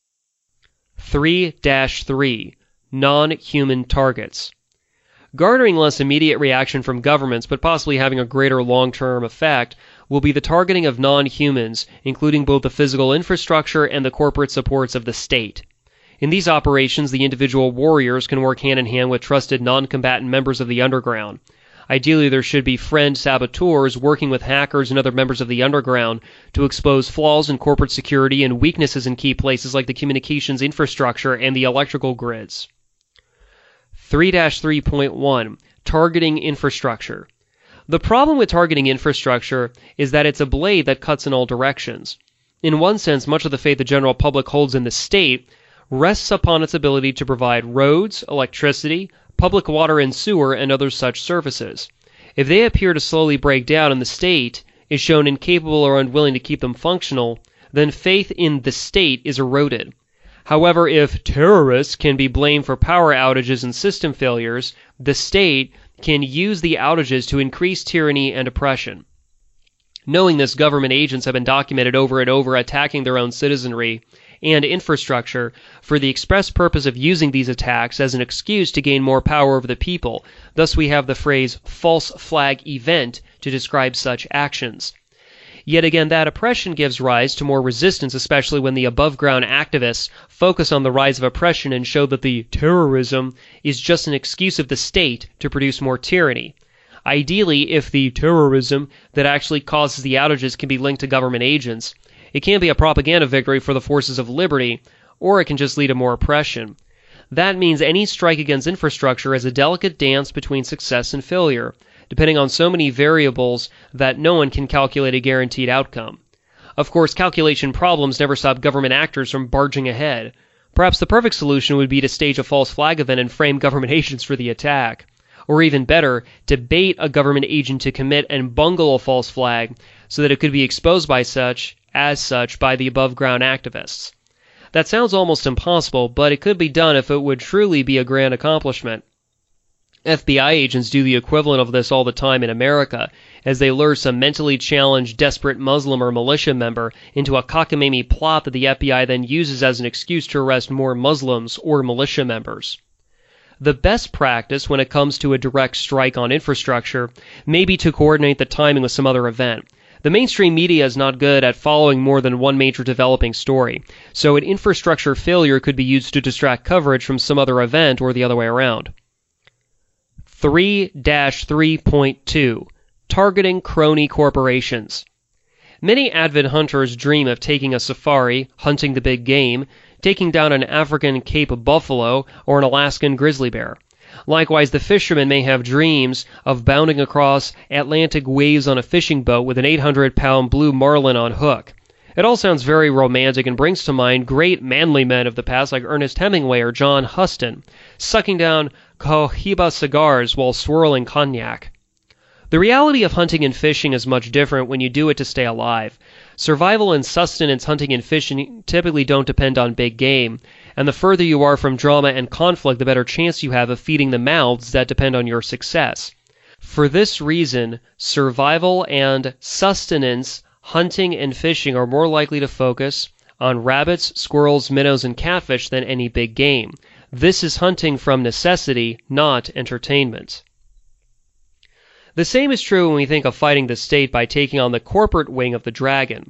3-3. Non-human targets. Garnering less immediate reaction from governments, but possibly having a greater long-term effect, will be the targeting of non-humans, including both the physical infrastructure and the corporate supports of the state. In these operations, the individual warriors can work hand-in-hand with trusted non-combatant members of the underground. Ideally, there should be friend saboteurs working with hackers and other members of the underground to expose flaws in corporate security and weaknesses in key places like the communications infrastructure and the electrical grids. 3-3.1. Targeting infrastructure. The problem with targeting infrastructure is that it's a blade that cuts in all directions. In one sense, much of the faith the general public holds in the state rests upon its ability to provide roads, electricity, public water and sewer, and other such services. If they appear to slowly break down and the state is shown incapable or unwilling to keep them functional, then faith in the state is eroded. However, if terrorists can be blamed for power outages and system failures, the state can use the outages to increase tyranny and oppression. Knowing this, government agents have been documented over and over attacking their own citizenry and infrastructure for the express purpose of using these attacks as an excuse to gain more power over the people. Thus we have the phrase false flag event to describe such actions. Yet again, that oppression gives rise to more resistance, especially when the above-ground activists focus on the rise of oppression and show that the terrorism is just an excuse of the state to produce more tyranny. Ideally, if the terrorism that actually causes the outages can be linked to government agents, it can be a propaganda victory for the forces of liberty, or it can just lead to more oppression. That means any strike against infrastructure is a delicate dance between success and failure, depending on so many variables that no one can calculate a guaranteed outcome. Of course, calculation problems never stop government actors from barging ahead. Perhaps the perfect solution would be to stage a false flag event and frame government agents for the attack. Or even better, to bait a government agent to commit and bungle a false flag so that it could be exposed by by the above-ground activists. That sounds almost impossible, but it could be done if it would truly be a grand accomplishment. FBI agents do the equivalent of this all the time in America, as they lure some mentally challenged, desperate Muslim or militia member into a cockamamie plot that the FBI then uses as an excuse to arrest more Muslims or militia members. The best practice when it comes to a direct strike on infrastructure may be to coordinate the timing with some other event. The mainstream media is not good at following more than one major developing story, so an infrastructure failure could be used to distract coverage from some other event or the other way around. 3-3.2 Targeting Crony Corporations. Many avid hunters dream of taking a safari, hunting the big game, taking down an African Cape buffalo or an Alaskan grizzly bear. Likewise, the fisherman may have dreams of bounding across Atlantic waves on a fishing boat with an 800-pound blue marlin on hook. It all sounds very romantic and brings to mind great manly men of the past like Ernest Hemingway or John Huston, sucking down Cohiba cigars while swirling cognac. The reality of hunting and fishing is much different when you do it to stay alive. Survival and sustenance hunting and fishing typically don't depend on big game, and the further you are from drama and conflict, the better chance you have of feeding the mouths that depend on your success. For this reason, survival and sustenance hunting and fishing are more likely to focus on rabbits, squirrels, minnows, and catfish than any big game. This is hunting from necessity, not entertainment. The same is true when we think of fighting the state by taking on the corporate wing of the dragon.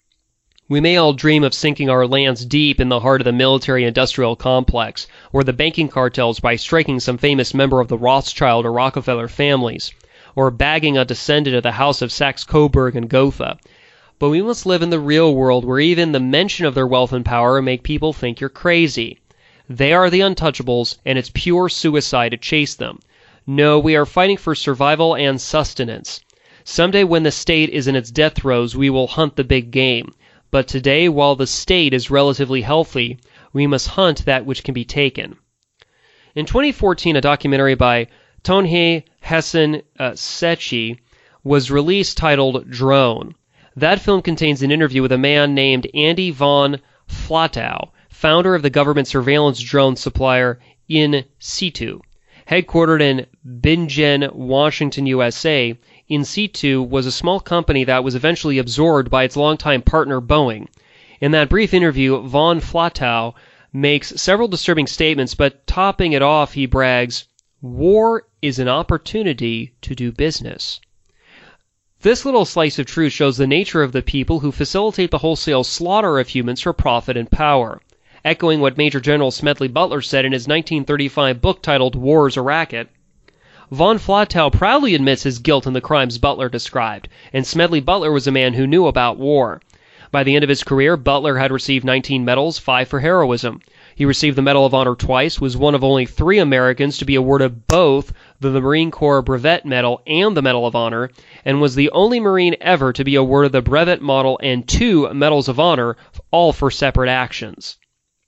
We may all dream of sinking our lands deep in the heart of the military-industrial complex, or the banking cartels by striking some famous member of the Rothschild or Rockefeller families, or bagging a descendant of the House of Saxe-Coburg and Gotha. But we must live in the real world where even the mention of their wealth and power make people think you're crazy. They are the untouchables, and it's pure suicide to chase them. No, we are fighting for survival and sustenance. Someday when the state is in its death throes, we will hunt the big game. But today, while the state is relatively healthy, we must hunt that which can be taken. In 2014, a documentary by Tonhe Hessen Sechi was released titled Drone. That film contains an interview with a man named Andy von Flatow, founder of the government surveillance drone supplier In Situ. Headquartered in Bingen, Washington, USA, In Situ was a small company that was eventually absorbed by its longtime partner Boeing. In that brief interview, von Flatow makes several disturbing statements, but topping it off, he brags, "War is an opportunity to do business." This little slice of truth shows the nature of the people who facilitate the wholesale slaughter of humans for profit and power. Echoing what Major General Smedley Butler said in his 1935 book titled War's a Racket, von Flatow proudly admits his guilt in the crimes Butler described, and Smedley Butler was a man who knew about war. By the end of his career, Butler had received 19 medals, 5 for heroism. He received the Medal of Honor twice, was one of only 3 Americans to be awarded both the Marine Corps Brevet Medal and the Medal of Honor, and was the only Marine ever to be awarded the Brevet Medal and 2 Medals of Honor, all for separate actions.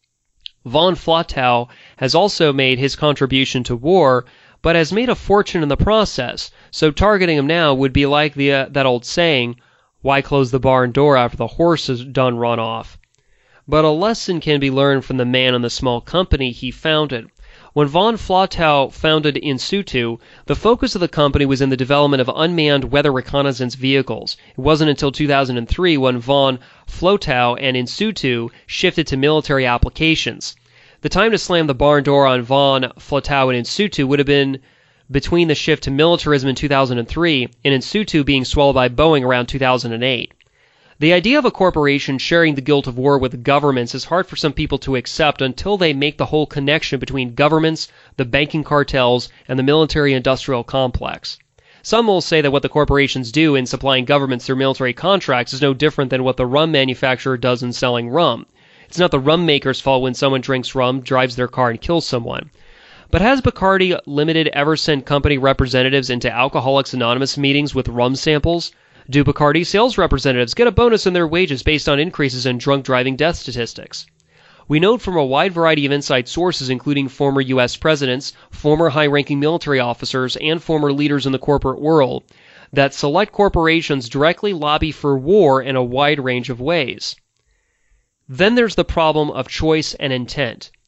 Von Flatow has also made his contribution to war, but has made a fortune in the process, so targeting him now would be like that old saying, "Why close the barn door after the horse has done run off?" But a lesson can be learned from the man and the small company he founded. When von Flatow founded In Situ, the focus of the company was in the development of unmanned weather reconnaissance vehicles. It wasn't until 2003 when von Flatow and In Situ shifted to military applications. The time to slam the barn door on von Flatow and In Situ would have been between the shift to militarism in 2003 and In Situ being swallowed by Boeing around 2008. The idea of a corporation sharing the guilt of war with governments is hard for some people to accept until they make the whole connection between governments, the banking cartels, and the military-industrial complex. Some will say that what the corporations do in supplying governments through military contracts is no different than what the rum manufacturer does in selling rum. It's not the rum maker's fault when someone drinks rum, drives their car, and kills someone. But has Bacardi Limited ever sent company representatives into Alcoholics Anonymous meetings with rum samples? Do Bacardi sales representatives get a bonus in their wages based on increases in drunk driving death statistics? We note from a wide variety of inside sources, including former U.S. presidents, former high-ranking military officers, and former leaders in the corporate world, that select corporations directly lobby for war in a wide range of ways. Then there's the problem of choice and intent.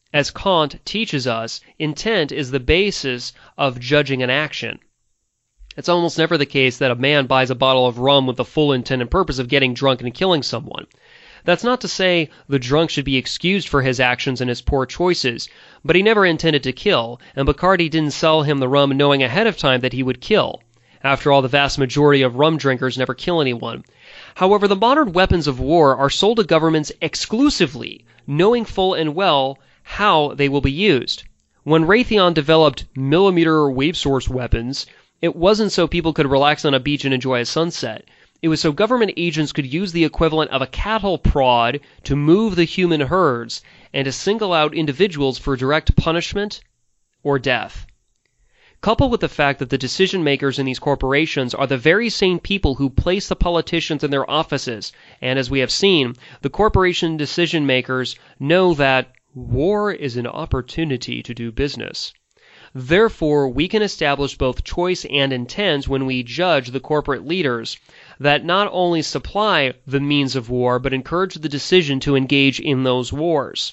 As Kant teaches us, intent is the basis of judging an action. It's almost never the case that a man buys a bottle of rum with the full intent and purpose of getting drunk and killing someone. That's not to say the drunk should be excused for his actions and his poor choices, but he never intended to kill, and Bacardi didn't sell him the rum knowing ahead of time that he would kill. After all, the vast majority of rum drinkers never kill anyone. However, the modern weapons of war are sold to governments exclusively, knowing full and well how they will be used. When Raytheon developed millimeter wave source weapons, it wasn't so people could relax on a beach and enjoy a sunset. It was so government agents could use the equivalent of a cattle prod to move the human herds and to single out individuals for direct punishment or death. Coupled with the fact that the decision makers in these corporations are the very same people who place the politicians in their offices, and as we have seen, the corporation decision makers know that war is an opportunity to do business. Therefore, we can establish both choice and intent when we judge the corporate leaders that not only supply the means of war, but encourage the decision to engage in those wars.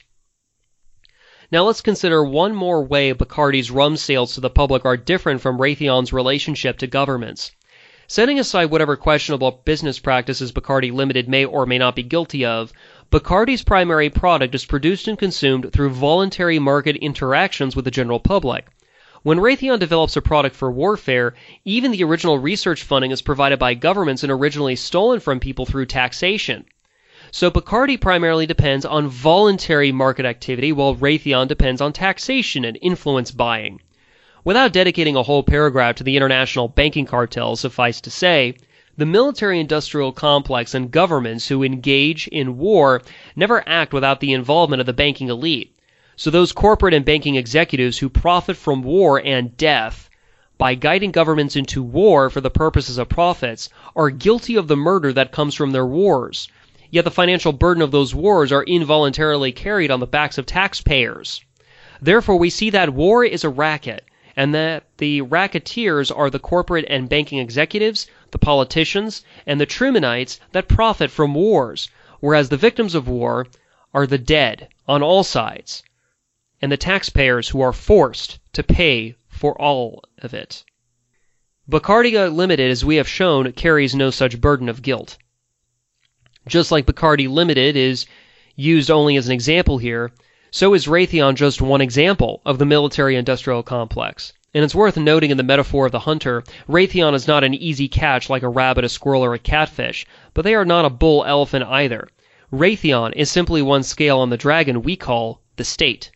Now let's consider one more way Bacardi's rum sales to the public are different from Raytheon's relationship to governments. Setting aside whatever questionable business practices Bacardi Limited may or may not be guilty of, Bacardi's primary product is produced and consumed through voluntary market interactions with the general public. When Raytheon develops a product for warfare, even the original research funding is provided by governments and originally stolen from people through taxation. So Bacardi primarily depends on voluntary market activity, while Raytheon depends on taxation and influence buying. Without dedicating a whole paragraph to the international banking cartels, suffice to say, the military-industrial complex and governments who engage in war never act without the involvement of the banking elite. So those corporate and banking executives who profit from war and death by guiding governments into war for the purposes of profits are guilty of the murder that comes from their wars. Yet the financial burden of those wars are involuntarily carried on the backs of taxpayers. Therefore, we see that war is a racket, and that the racketeers are the corporate and banking executives, the politicians, and the Trumanites that profit from wars, whereas the victims of war are the dead on all sides, and the taxpayers who are forced to pay for all of it. Bacardi Limited, as we have shown, carries no such burden of guilt. Just like Bacardi Limited is used only as an example here, so is Raytheon just one example of the military-industrial complex. And it's worth noting in the metaphor of the hunter, Raytheon is not an easy catch like a rabbit, a squirrel, or a catfish, but they are not a bull elephant either. Raytheon is simply one scale on the dragon we call the state.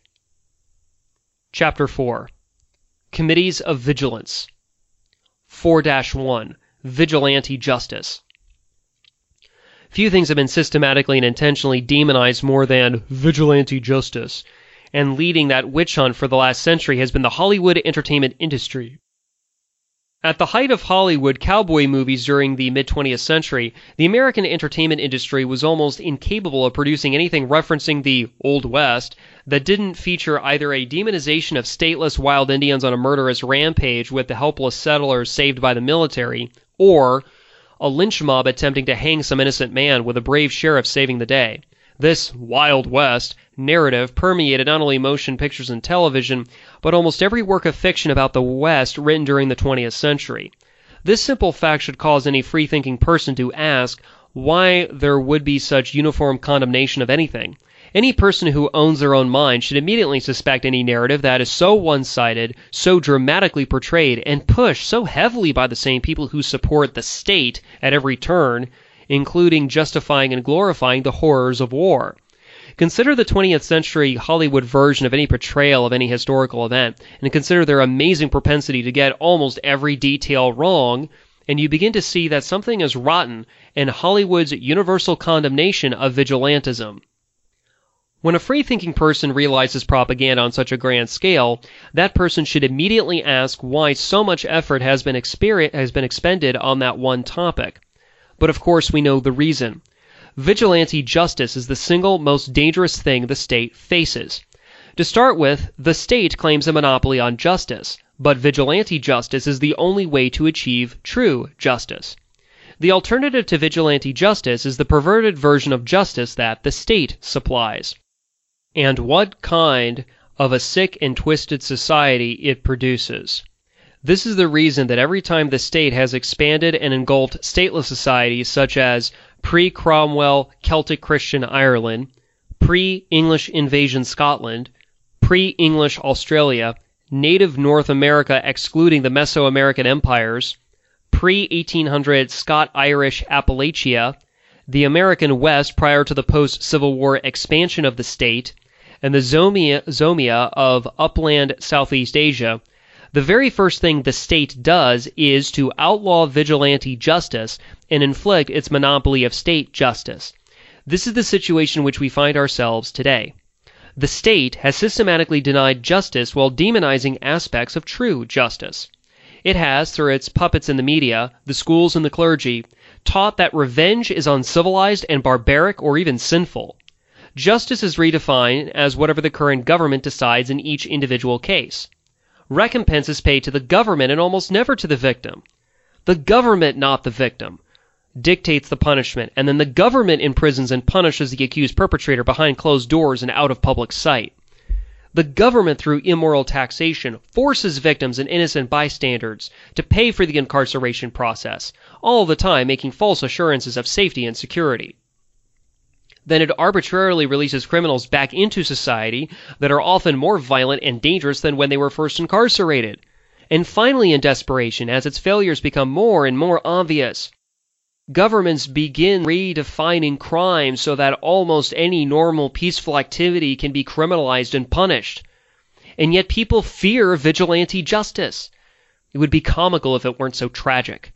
Chapter 4. Committees of Vigilance. 4-1. Vigilante Justice. Few things have been systematically and intentionally demonized more than vigilante justice, and leading that witch hunt for the last century has been the Hollywood entertainment industry. At the height of Hollywood cowboy movies during the mid-20th century, the American entertainment industry was almost incapable of producing anything referencing the Old West that didn't feature either a demonization of stateless wild Indians on a murderous rampage with the helpless settlers saved by the military, or a lynch mob attempting to hang some innocent man with a brave sheriff saving the day. This Wild West narrative permeated not only motion pictures and television, but almost every work of fiction about the West written during the 20th century. This simple fact should cause any free-thinking person to ask why there would be such uniform condemnation of anything. Any person who owns their own mind should immediately suspect any narrative that is so one-sided, so dramatically portrayed, and pushed so heavily by the same people who support the state at every turn, including justifying and glorifying the horrors of war. Consider the 20th century Hollywood version of any portrayal of any historical event, and consider their amazing propensity to get almost every detail wrong, and you begin to see that something is rotten in Hollywood's universal condemnation of vigilantism. When a free-thinking person realizes propaganda on such a grand scale, that person should immediately ask why so much effort has been expended on that one topic. But of course we know the reason. Vigilante justice is the single most dangerous thing the state faces. To start with, the state claims a monopoly on justice, but vigilante justice is the only way to achieve true justice. The alternative to vigilante justice is the perverted version of justice that the state supplies. and what kind of a sick and twisted society it produces. This is the reason that every time the state has expanded and engulfed stateless societies such as pre-Cromwell Celtic Christian Ireland, pre-English invasion Scotland, pre-English Australia, native North America excluding the Mesoamerican empires, pre-1800 Scot-Irish Appalachia, the American West prior to the post-Civil War expansion of the state, and the Zomia of upland Southeast Asia, the very first thing the state does is to outlaw vigilante justice and inflict its monopoly of state justice. This is the situation in which we find ourselves today. The state has systematically denied justice while demonizing aspects of true justice. It has, through its puppets in the media, the schools, and the clergy, taught that revenge is uncivilized and barbaric or even sinful. Justice is redefined as whatever the current government decides in each individual case. Recompense is paid to the government and almost never to the victim. The government, not the victim, dictates the punishment, and then the government imprisons and punishes the accused perpetrator behind closed doors and out of public sight. The government, through immoral taxation, forces victims and innocent bystanders to pay for the incarceration process, all the time making false assurances of safety and security. Then it arbitrarily releases criminals back into society that are often more violent and dangerous than when they were first incarcerated. And finally, in desperation, as its failures become more and more obvious, governments begin redefining crime so that almost any normal, peaceful activity can be criminalized and punished. And yet people fear vigilante justice. It would be comical if it weren't so tragic.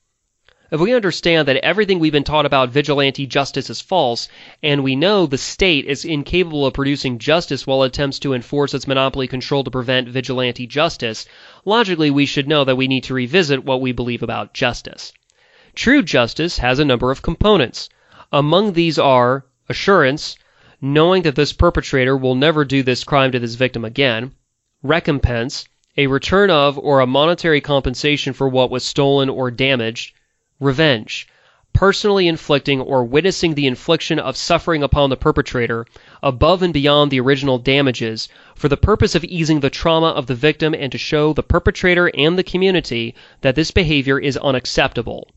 If we understand that everything we've been taught about vigilante justice is false, and we know the state is incapable of producing justice while it attempts to enforce its monopoly control to prevent vigilante justice, logically we should know that we need to revisit what we believe about justice. True justice has a number of components. Among these are assurance, knowing that this perpetrator will never do this crime to this victim again; recompense, a return of or a monetary compensation for what was stolen or damaged; revenge, personally inflicting or witnessing the infliction of suffering upon the perpetrator above and beyond the original damages for the purpose of easing the trauma of the victim and to show the perpetrator and the community that this behavior is unacceptable.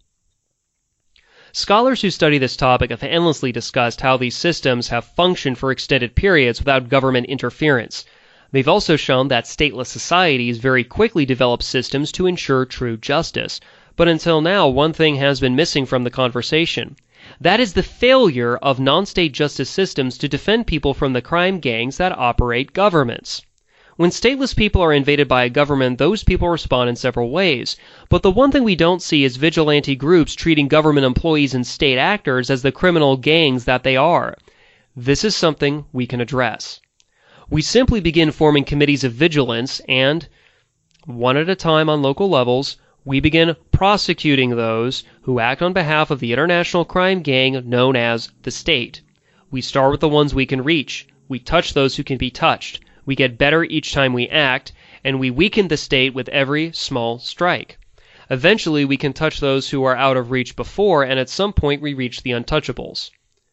Scholars who study this topic have endlessly discussed how these systems have functioned for extended periods without government interference. They've also shown that stateless societies very quickly develop systems to ensure true justice. But until now, one thing has been missing from the conversation. That is the failure of non-state justice systems to defend people from the crime gangs that operate governments. When stateless people are invaded by a government, those people respond in several ways. But the one thing we don't see is vigilante groups treating government employees and state actors as the criminal gangs that they are. This is something we can address. We simply begin forming committees of vigilance and, one at a time on local levels, we begin prosecuting those who act on behalf of the international crime gang known as the state. We start with the ones we can reach. We touch those who can be touched. We get better each time we act, and we weaken the state with every small strike. Eventually, we can touch those who are out of reach before, and at some point we reach the untouchables.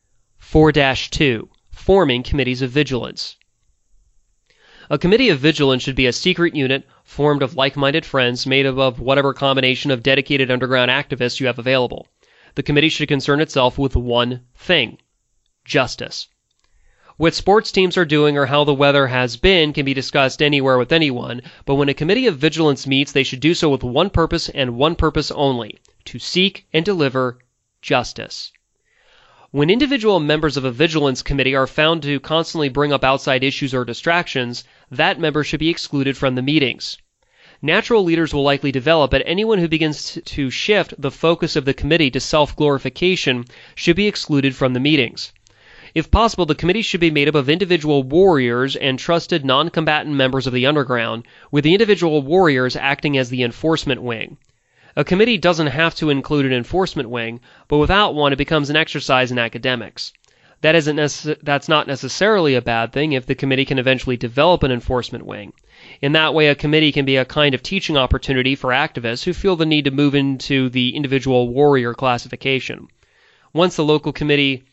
4-2. Forming committees of vigilance. A committee of vigilance should be a secret unit formed of like-minded friends made up of whatever combination of dedicated underground activists you have available. The committee should concern itself with one thing: justice. What sports teams are doing or how the weather has been can be discussed anywhere with anyone, but when a committee of vigilance meets, they should do so with one purpose and one purpose only: to seek and deliver justice. When individual members of a vigilance committee are found to constantly bring up outside issues or distractions, that member should be excluded from the meetings. Natural leaders will likely develop, but anyone who begins to shift the focus of the committee to self-glorification should be excluded from the meetings. If possible, the committee should be made up of individual warriors and trusted non-combatant members of the underground, with the individual warriors acting as the enforcement wing. A committee doesn't have to include an enforcement wing, but without one it becomes an exercise in academics. That's not necessarily a bad thing if the committee can eventually develop an enforcement wing. In that way, a committee can be a kind of teaching opportunity for activists who feel the need to move into the individual warrior classification. Once the local committee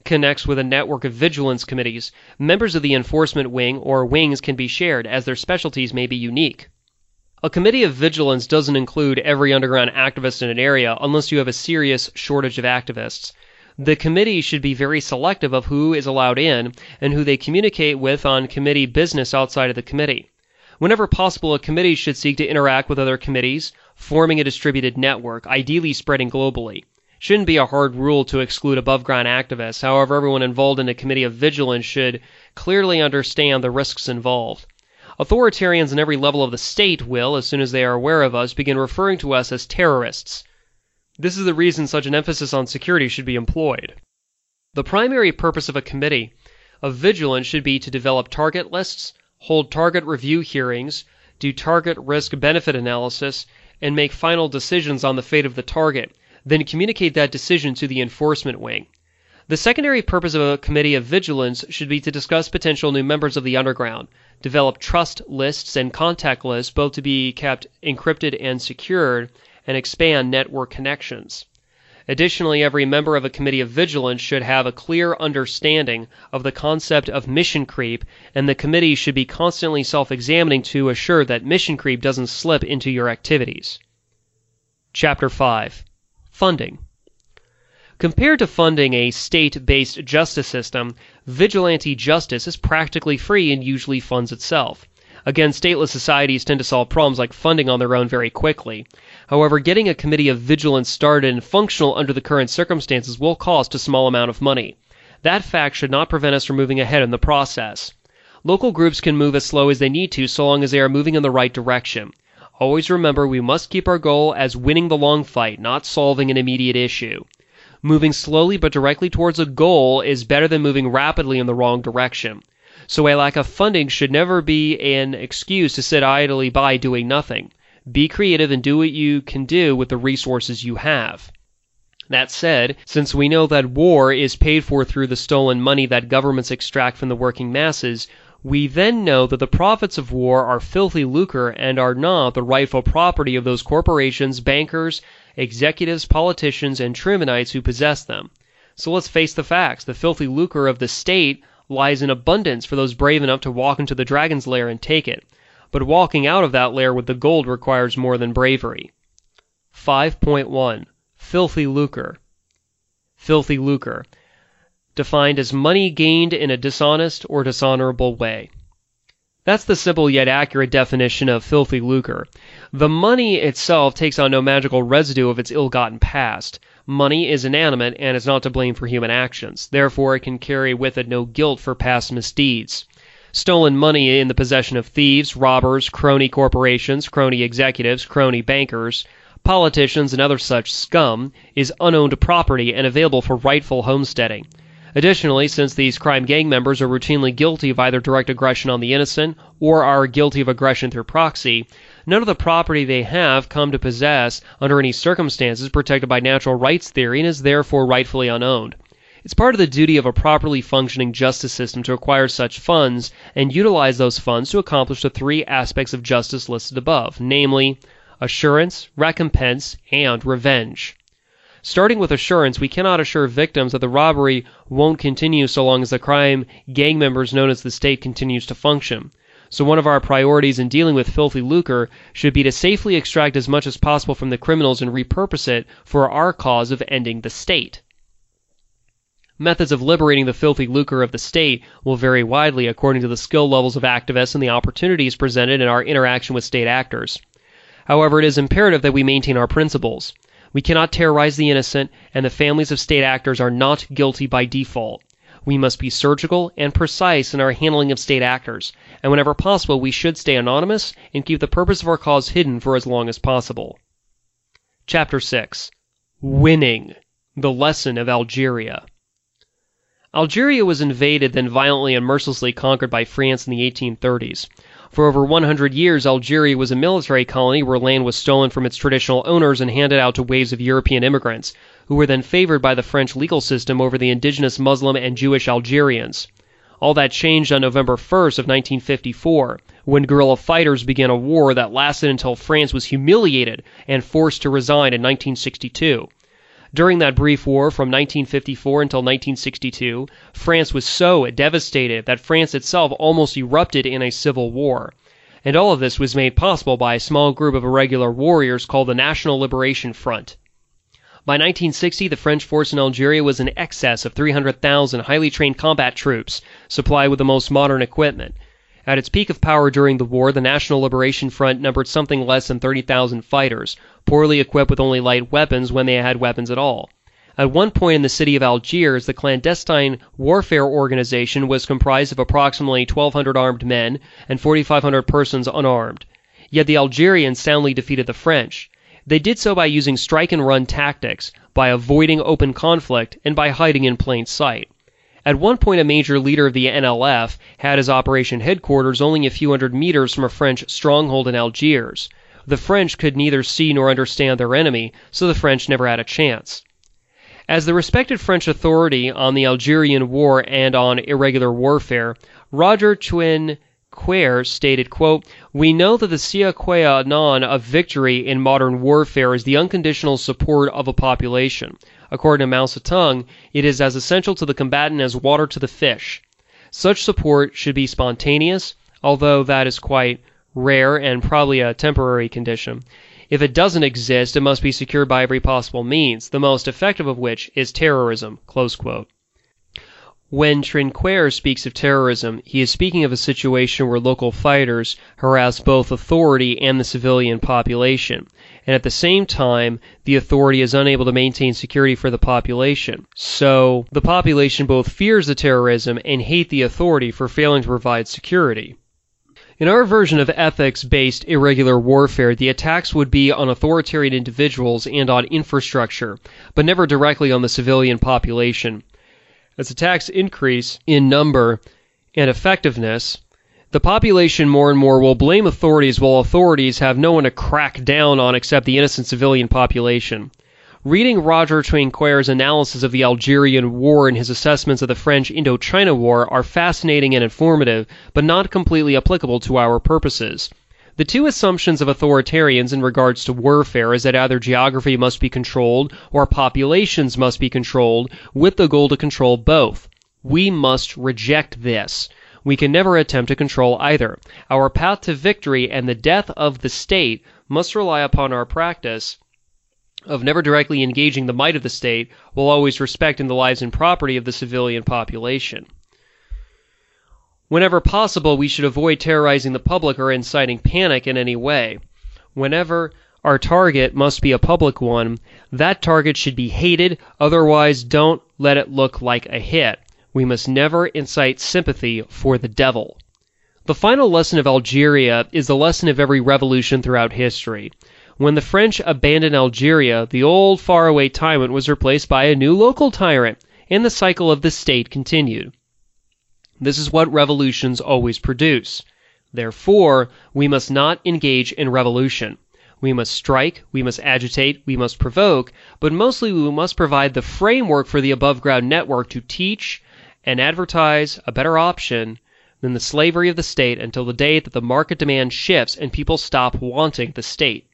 connects with a network of vigilance committees. Members of the enforcement wing or wings can be shared, as their specialties may be unique. A committee of vigilance doesn't include every underground activist in an area unless you have a serious shortage of activists. The committee should be very selective of who is allowed in and who they communicate with on committee business outside of the committee. Whenever possible, a committee should seek to interact with other committees, forming a distributed network, ideally spreading globally. Shouldn't be a hard rule to exclude above-ground activists. However, everyone involved in a committee of vigilance should clearly understand the risks involved. Authoritarians in every level of the state will, as soon as they are aware of us, begin referring to us as terrorists. This is the reason such an emphasis on security should be employed. The primary purpose of a committee of vigilance should be to develop target lists, hold target review hearings, do target risk-benefit analysis, and make final decisions on the fate of the target, then communicate that decision to the enforcement wing. The secondary purpose of a committee of vigilance should be to discuss potential new members of the underground, develop trust lists and contact lists, both to be kept encrypted and secured, and expand network connections. Additionally, every member of a committee of vigilance should have a clear understanding of the concept of mission creep, and the committee should be constantly self-examining to assure that mission creep doesn't slip into your activities. Chapter 5. Funding. Compared to funding a state-based justice system, vigilante justice is practically free and usually funds itself. Again, stateless societies tend to solve problems like funding on their own very quickly. However, getting a committee of vigilance started and functional under the current circumstances will cost a small amount of money. That fact should not prevent us from moving ahead in the process. Local groups can move as slow as they need to so long as they are moving in the right direction. Always remember, we must keep our goal as winning the long fight, not solving an immediate issue. Moving slowly but directly towards a goal is better than moving rapidly in the wrong direction. So a lack of funding should never be an excuse to sit idly by doing nothing. Be creative and do what you can do with the resources you have. That said, since we know that war is paid for through the stolen money that governments extract from the working masses, we then know that the profits of war are filthy lucre and are not the rightful property of those corporations, bankers, executives, politicians, and Trumanites who possess them. So let's face the facts. The filthy lucre of the state lies in abundance for those brave enough to walk into the dragon's lair and take it. But walking out of that lair with the gold requires more than bravery. 5.1. Filthy lucre. Filthy lucre, defined as money gained in a dishonest or dishonorable way. That's the simple yet accurate definition of filthy lucre. The money itself takes on no magical residue of its ill-gotten past. Money is inanimate and is not to blame for human actions. Therefore, it can carry with it no guilt for past misdeeds. Stolen money in the possession of thieves, robbers, crony corporations, crony executives, crony bankers, politicians, and other such scum is unowned property and available for rightful homesteading. Additionally, since these crime gang members are routinely guilty of either direct aggression on the innocent or are guilty of aggression through proxy, none of the property they have come to possess under any circumstances protected by natural rights theory and is therefore rightfully unowned. It's part of the duty of a properly functioning justice system to acquire such funds and utilize those funds to accomplish the three aspects of justice listed above, namely, assurance, recompense, and revenge. Starting with assurance, we cannot assure victims that the robbery won't continue so long as the crime gang members known as the state continues to function. So one of our priorities in dealing with filthy lucre should be to safely extract as much as possible from the criminals and repurpose it for our cause of ending the state. Methods of liberating the filthy lucre of the state will vary widely according to the skill levels of activists and the opportunities presented in our interaction with state actors. However, it is imperative that we maintain our principles. We cannot terrorize the innocent, and the families of state actors are not guilty by default. We must be surgical and precise in our handling of state actors, and whenever possible we should stay anonymous and keep the purpose of our cause hidden for as long as possible. Chapter 6. Winning. The Lesson of Algeria. Algeria was invaded, then violently and mercilessly conquered by France in the 1830s. For over 100 years, Algeria was a military colony where land was stolen from its traditional owners and handed out to waves of European immigrants, who were then favored by the French legal system over the indigenous Muslim and Jewish Algerians. All that changed on November 1st of 1954, when guerrilla fighters began a war that lasted until France was humiliated and forced to resign in 1962. During that brief war from 1954 until 1962, France was so devastated that France itself almost erupted in a civil war. And all of this was made possible by a small group of irregular warriors called the National Liberation Front. By 1960, the French force in Algeria was in excess of 300,000 highly trained combat troops, supplied with the most modern equipment. At its peak of power during the war, the National Liberation Front numbered something less than 30,000 fighters, poorly equipped with only light weapons when they had weapons at all. At one point in the city of Algiers, the clandestine warfare organization was comprised of approximately 1,200 armed men and 4,500 persons unarmed. Yet the Algerians soundly defeated the French. They did so by using strike-and-run tactics, by avoiding open conflict, and by hiding in plain sight. At one point, a major leader of the NLF had his operation headquarters only a few hundred meters from a French stronghold in Algiers. The French could neither see nor understand their enemy, so the French never had a chance. As the respected French authority on the Algerian War and on irregular warfare, Roger Trinquer stated, quote, "We know that the sine qua non of victory in modern warfare is the unconditional support of a population. According to Mao Zedong, it is as essential to the combatant as water to the fish. Such support should be spontaneous, although that is quite rare and probably a temporary condition. If it doesn't exist, it must be secured by every possible means, the most effective of which is terrorism." Close quote. When Trinquer speaks of terrorism, he is speaking of a situation where local fighters harass both authority and the civilian population, and at the same time, the authority is unable to maintain security for the population. So, the population both fears the terrorism and hate the authority for failing to provide security. In our version of ethics-based irregular warfare, the attacks would be on authoritarian individuals and on infrastructure, but never directly on the civilian population. As attacks increase in number and effectiveness, the population more and more will blame authorities while authorities have no one to crack down on except the innocent civilian population. Reading Roger Trinquer's analysis of the Algerian War and his assessments of the French Indochina War are fascinating and informative, but not completely applicable to our purposes. The two assumptions of authoritarians in regards to warfare is that either geography must be controlled or populations must be controlled, with the goal to control both. We must reject this. We can never attempt to control either. Our path to victory and the death of the state must rely upon our practice of never directly engaging the might of the state, while always respecting the lives and property of the civilian population. Whenever possible, we should avoid terrorizing the public or inciting panic in any way. Whenever our target must be a public one, that target should be hated, otherwise don't let it look like a hit. We must never incite sympathy for the devil. The final lesson of Algeria is the lesson of every revolution throughout history. When the French abandoned Algeria, the old faraway tyrant was replaced by a new local tyrant, and the cycle of the state continued. This is what revolutions always produce. Therefore, we must not engage in revolution. We must strike, we must agitate, we must provoke, but mostly we must provide the framework for the above-ground network to teach and advertise a better option than the slavery of the state until the day that the market demand shifts and people stop wanting the state.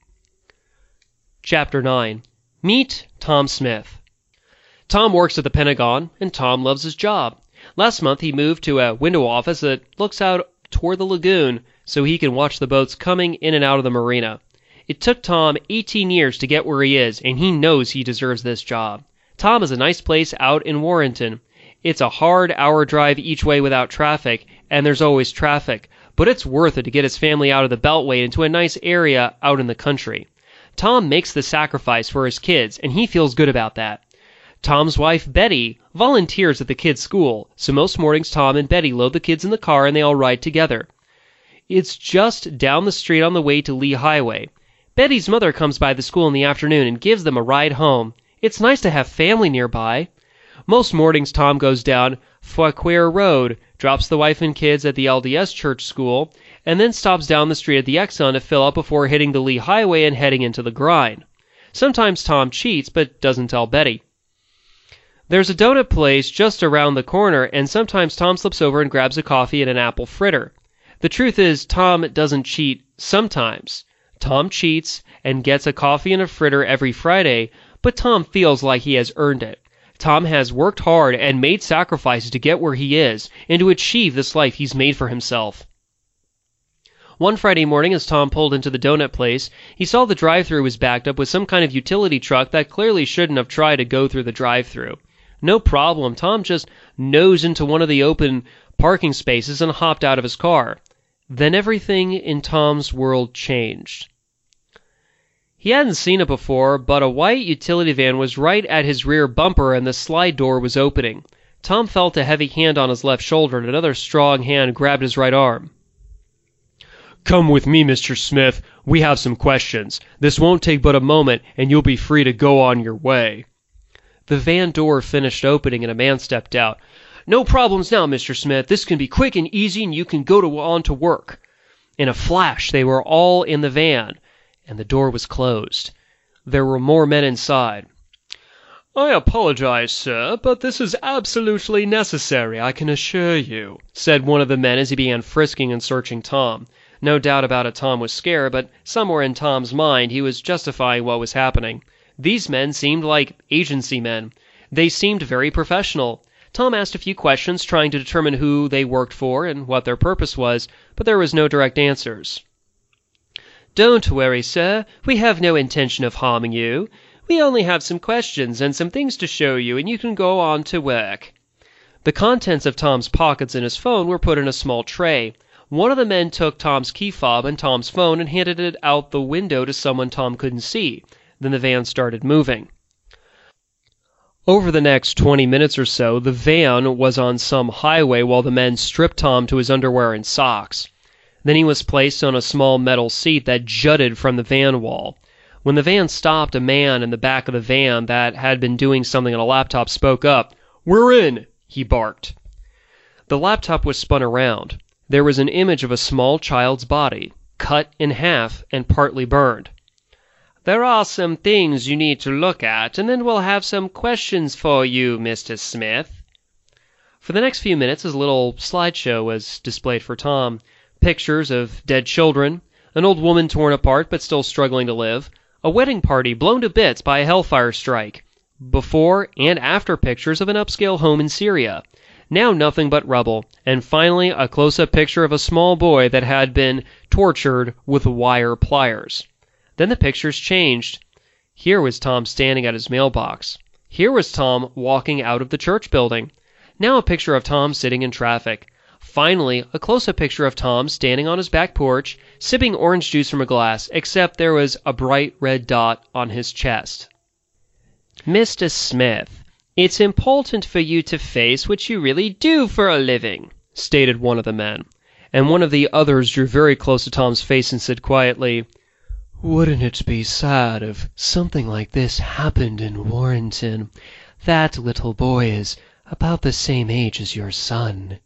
Chapter 9. Meet Tom Smith. Tom works at the Pentagon, and Tom loves his job. Last month he moved to a window office that looks out toward the lagoon so he can watch the boats coming in and out of the marina. It took Tom 18 years to get where he is, and he knows he deserves this job. Tom has a nice place out in Warrenton. It's a hard hour drive each way without traffic, and there's always traffic, but it's worth it to get his family out of the Beltway into a nice area out in the country. Tom makes the sacrifice for his kids, and he feels good about that. Tom's wife, Betty, volunteers at the kids' school, so most mornings Tom and Betty load the kids in the car and they all ride together. It's just down the street on the way to Lee Highway. Betty's mother comes by the school in the afternoon and gives them a ride home. It's nice to have family nearby. Most mornings Tom goes down Fauquier Road, drops the wife and kids at the LDS church school, and then stops down the street at the Exxon to fill up before hitting the Lee Highway and heading into the grind. Sometimes Tom cheats, but doesn't tell Betty. There's a donut place just around the corner, and sometimes Tom slips over and grabs a coffee and an apple fritter. The truth is, Tom doesn't cheat sometimes. Tom cheats and gets a coffee and a fritter every Friday, but Tom feels like he has earned it. Tom has worked hard and made sacrifices to get where he is and to achieve this life he's made for himself. One Friday morning, as Tom pulled into the donut place, he saw the drive-thru was backed up with some kind of utility truck that clearly shouldn't have tried to go through the drive-thru. No problem, Tom just nosed into one of the open parking spaces and hopped out of his car. Then everything in Tom's world changed. He hadn't seen it before, but a white utility van was right at his rear bumper and the slide door was opening. Tom felt a heavy hand on his left shoulder and another strong hand grabbed his right arm. "Come with me, Mr. Smith. We have some questions. This won't take but a moment, and you'll be free to go on your way." The van door finished opening, and a man stepped out. "No problems now, Mr. Smith. This can be quick and easy, and you can go on to work." In a flash, they were all in the van, and the door was closed. There were more men inside. "I apologize, sir, but this is absolutely necessary, I can assure you," said one of the men as he began frisking and searching Tom. No doubt about it, Tom was scared, but somewhere in Tom's mind he was justifying what was happening. These men seemed like agency men. They seemed very professional. Tom asked a few questions, trying to determine who they worked for and what their purpose was, but there was no direct answers. "Don't worry, sir. We have no intention of harming you. We only have some questions and some things to show you, and you can go on to work." The contents of Tom's pockets and his phone were put in a small tray. One of the men took Tom's key fob and Tom's phone and handed it out the window to someone Tom couldn't see. Then the van started moving. Over the next 20 minutes or so, the van was on some highway while the men stripped Tom to his underwear and socks. Then he was placed on a small metal seat that jutted from the van wall. When the van stopped, a man in the back of the van that had been doing something on a laptop spoke up. "We're in," he barked. The laptop was spun around. There was an image of a small child's body, cut in half and partly burned. "There are some things you need to look at, and then we'll have some questions for you, Mr. Smith." For the next few minutes, a little slideshow was displayed for Tom. Pictures of dead children, an old woman torn apart but still struggling to live, a wedding party blown to bits by a hellfire strike, before and after pictures of an upscale home in Syria. Now nothing but rubble, and finally a close-up picture of a small boy that had been tortured with wire pliers. Then the pictures changed. Here was Tom standing at his mailbox. Here was Tom walking out of the church building. Now a picture of Tom sitting in traffic. Finally, a close-up picture of Tom standing on his back porch, sipping orange juice from a glass, except there was a bright red dot on his chest. "Mr. Smith, it's important for you to face what you really do for a living," stated one of the men. And one of the others drew very close to Tom's face and said quietly, "Wouldn't it be sad if something like this happened in Warrenton? That little boy is about the same age as your son."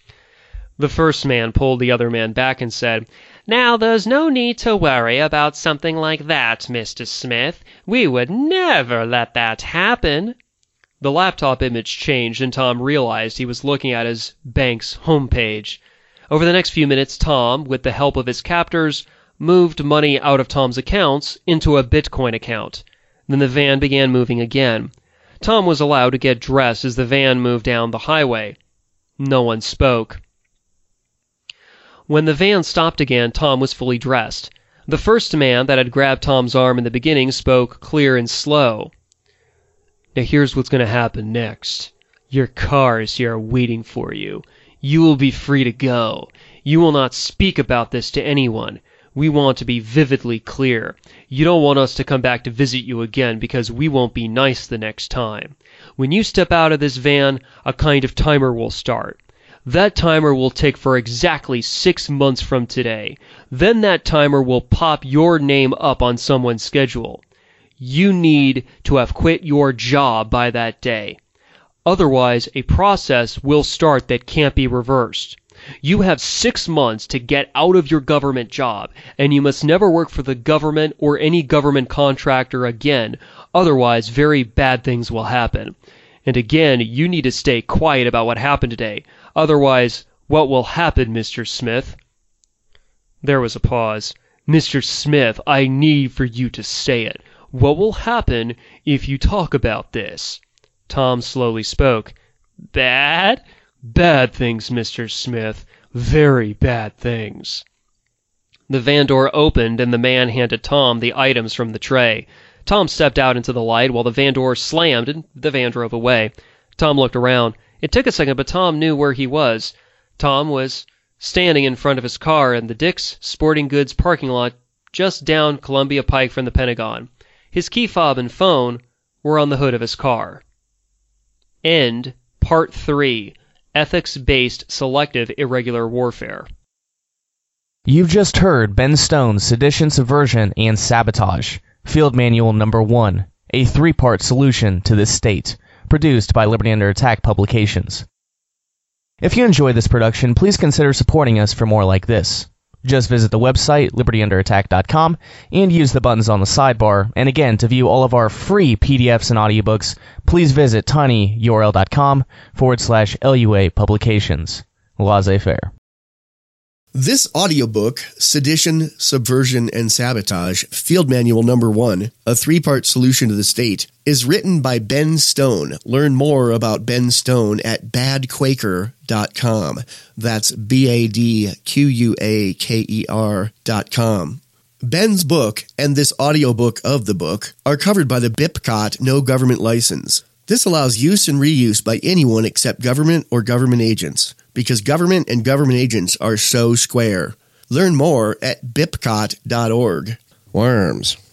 The first man pulled the other man back and said, "Now, there's no need to worry about something like that, Mr. Smith. We would never let that happen." The laptop image changed, and Tom realized he was looking at his bank's homepage. Over the next few minutes, Tom, with the help of his captors, moved money out of Tom's accounts into a Bitcoin account. Then the van began moving again. Tom was allowed to get dressed as the van moved down the highway. No one spoke. When the van stopped again, Tom was fully dressed. The first man that had grabbed Tom's arm in the beginning spoke clear and slow. "Now here's what's going to happen next. Your car is here waiting for you. You will be free to go. You will not speak about this to anyone. We want to be vividly clear. You don't want us to come back to visit you again because we won't be nice the next time. When you step out of this van, a kind of timer will start. That timer will tick for exactly 6 months from today. Then that timer will pop your name up on someone's schedule. You need to have quit your job by that day. Otherwise, a process will start that can't be reversed. You have 6 months to get out of your government job, and you must never work for the government or any government contractor again. Otherwise, very bad things will happen. And again, you need to stay quiet about what happened today. Otherwise, what will happen, Mr. Smith?" There was a pause. "Mr. Smith, I need for you to say it. What will happen if you talk about this? Tom slowly spoke. Bad? Bad things, Mr. Smith. Very bad things. The van door opened and the man handed Tom the items from the tray. Tom stepped out into the light while the van door slammed and the van drove away. Tom looked around. It took a second, but Tom knew where he was. Tom was standing in front of his car in the Dick's Sporting Goods parking lot just down Columbia Pike from the Pentagon. His key fob and phone were on the hood of his car. End Part 3. Ethics-Based Selective Irregular Warfare.
You've just heard Ben Stone's Sedition, Subversion, and Sabotage, Field Manual Number 1, a 3-part solution to this state, produced by Liberty Under Attack Publications. If you enjoy this production, please consider supporting us for more like this. Just visit the website, libertyunderattack.com, and use the buttons on the sidebar. And again, to view all of our free PDFs and audiobooks, please visit tinyurl.com/LUA Publications. Laissez-faire.
This audiobook, Sedition, Subversion, and Sabotage, Field Manual Number 1, a 3-part solution to the state, is written by Ben Stone. Learn more about Ben Stone at badquaker.com. That's BADQUAKER.com. Ben's book and this audiobook of the book are covered by the BIPCOT No Government License. This allows use and reuse by anyone except government or government agents, because government and government agents are so square. Learn more at bipcot.org. Worms.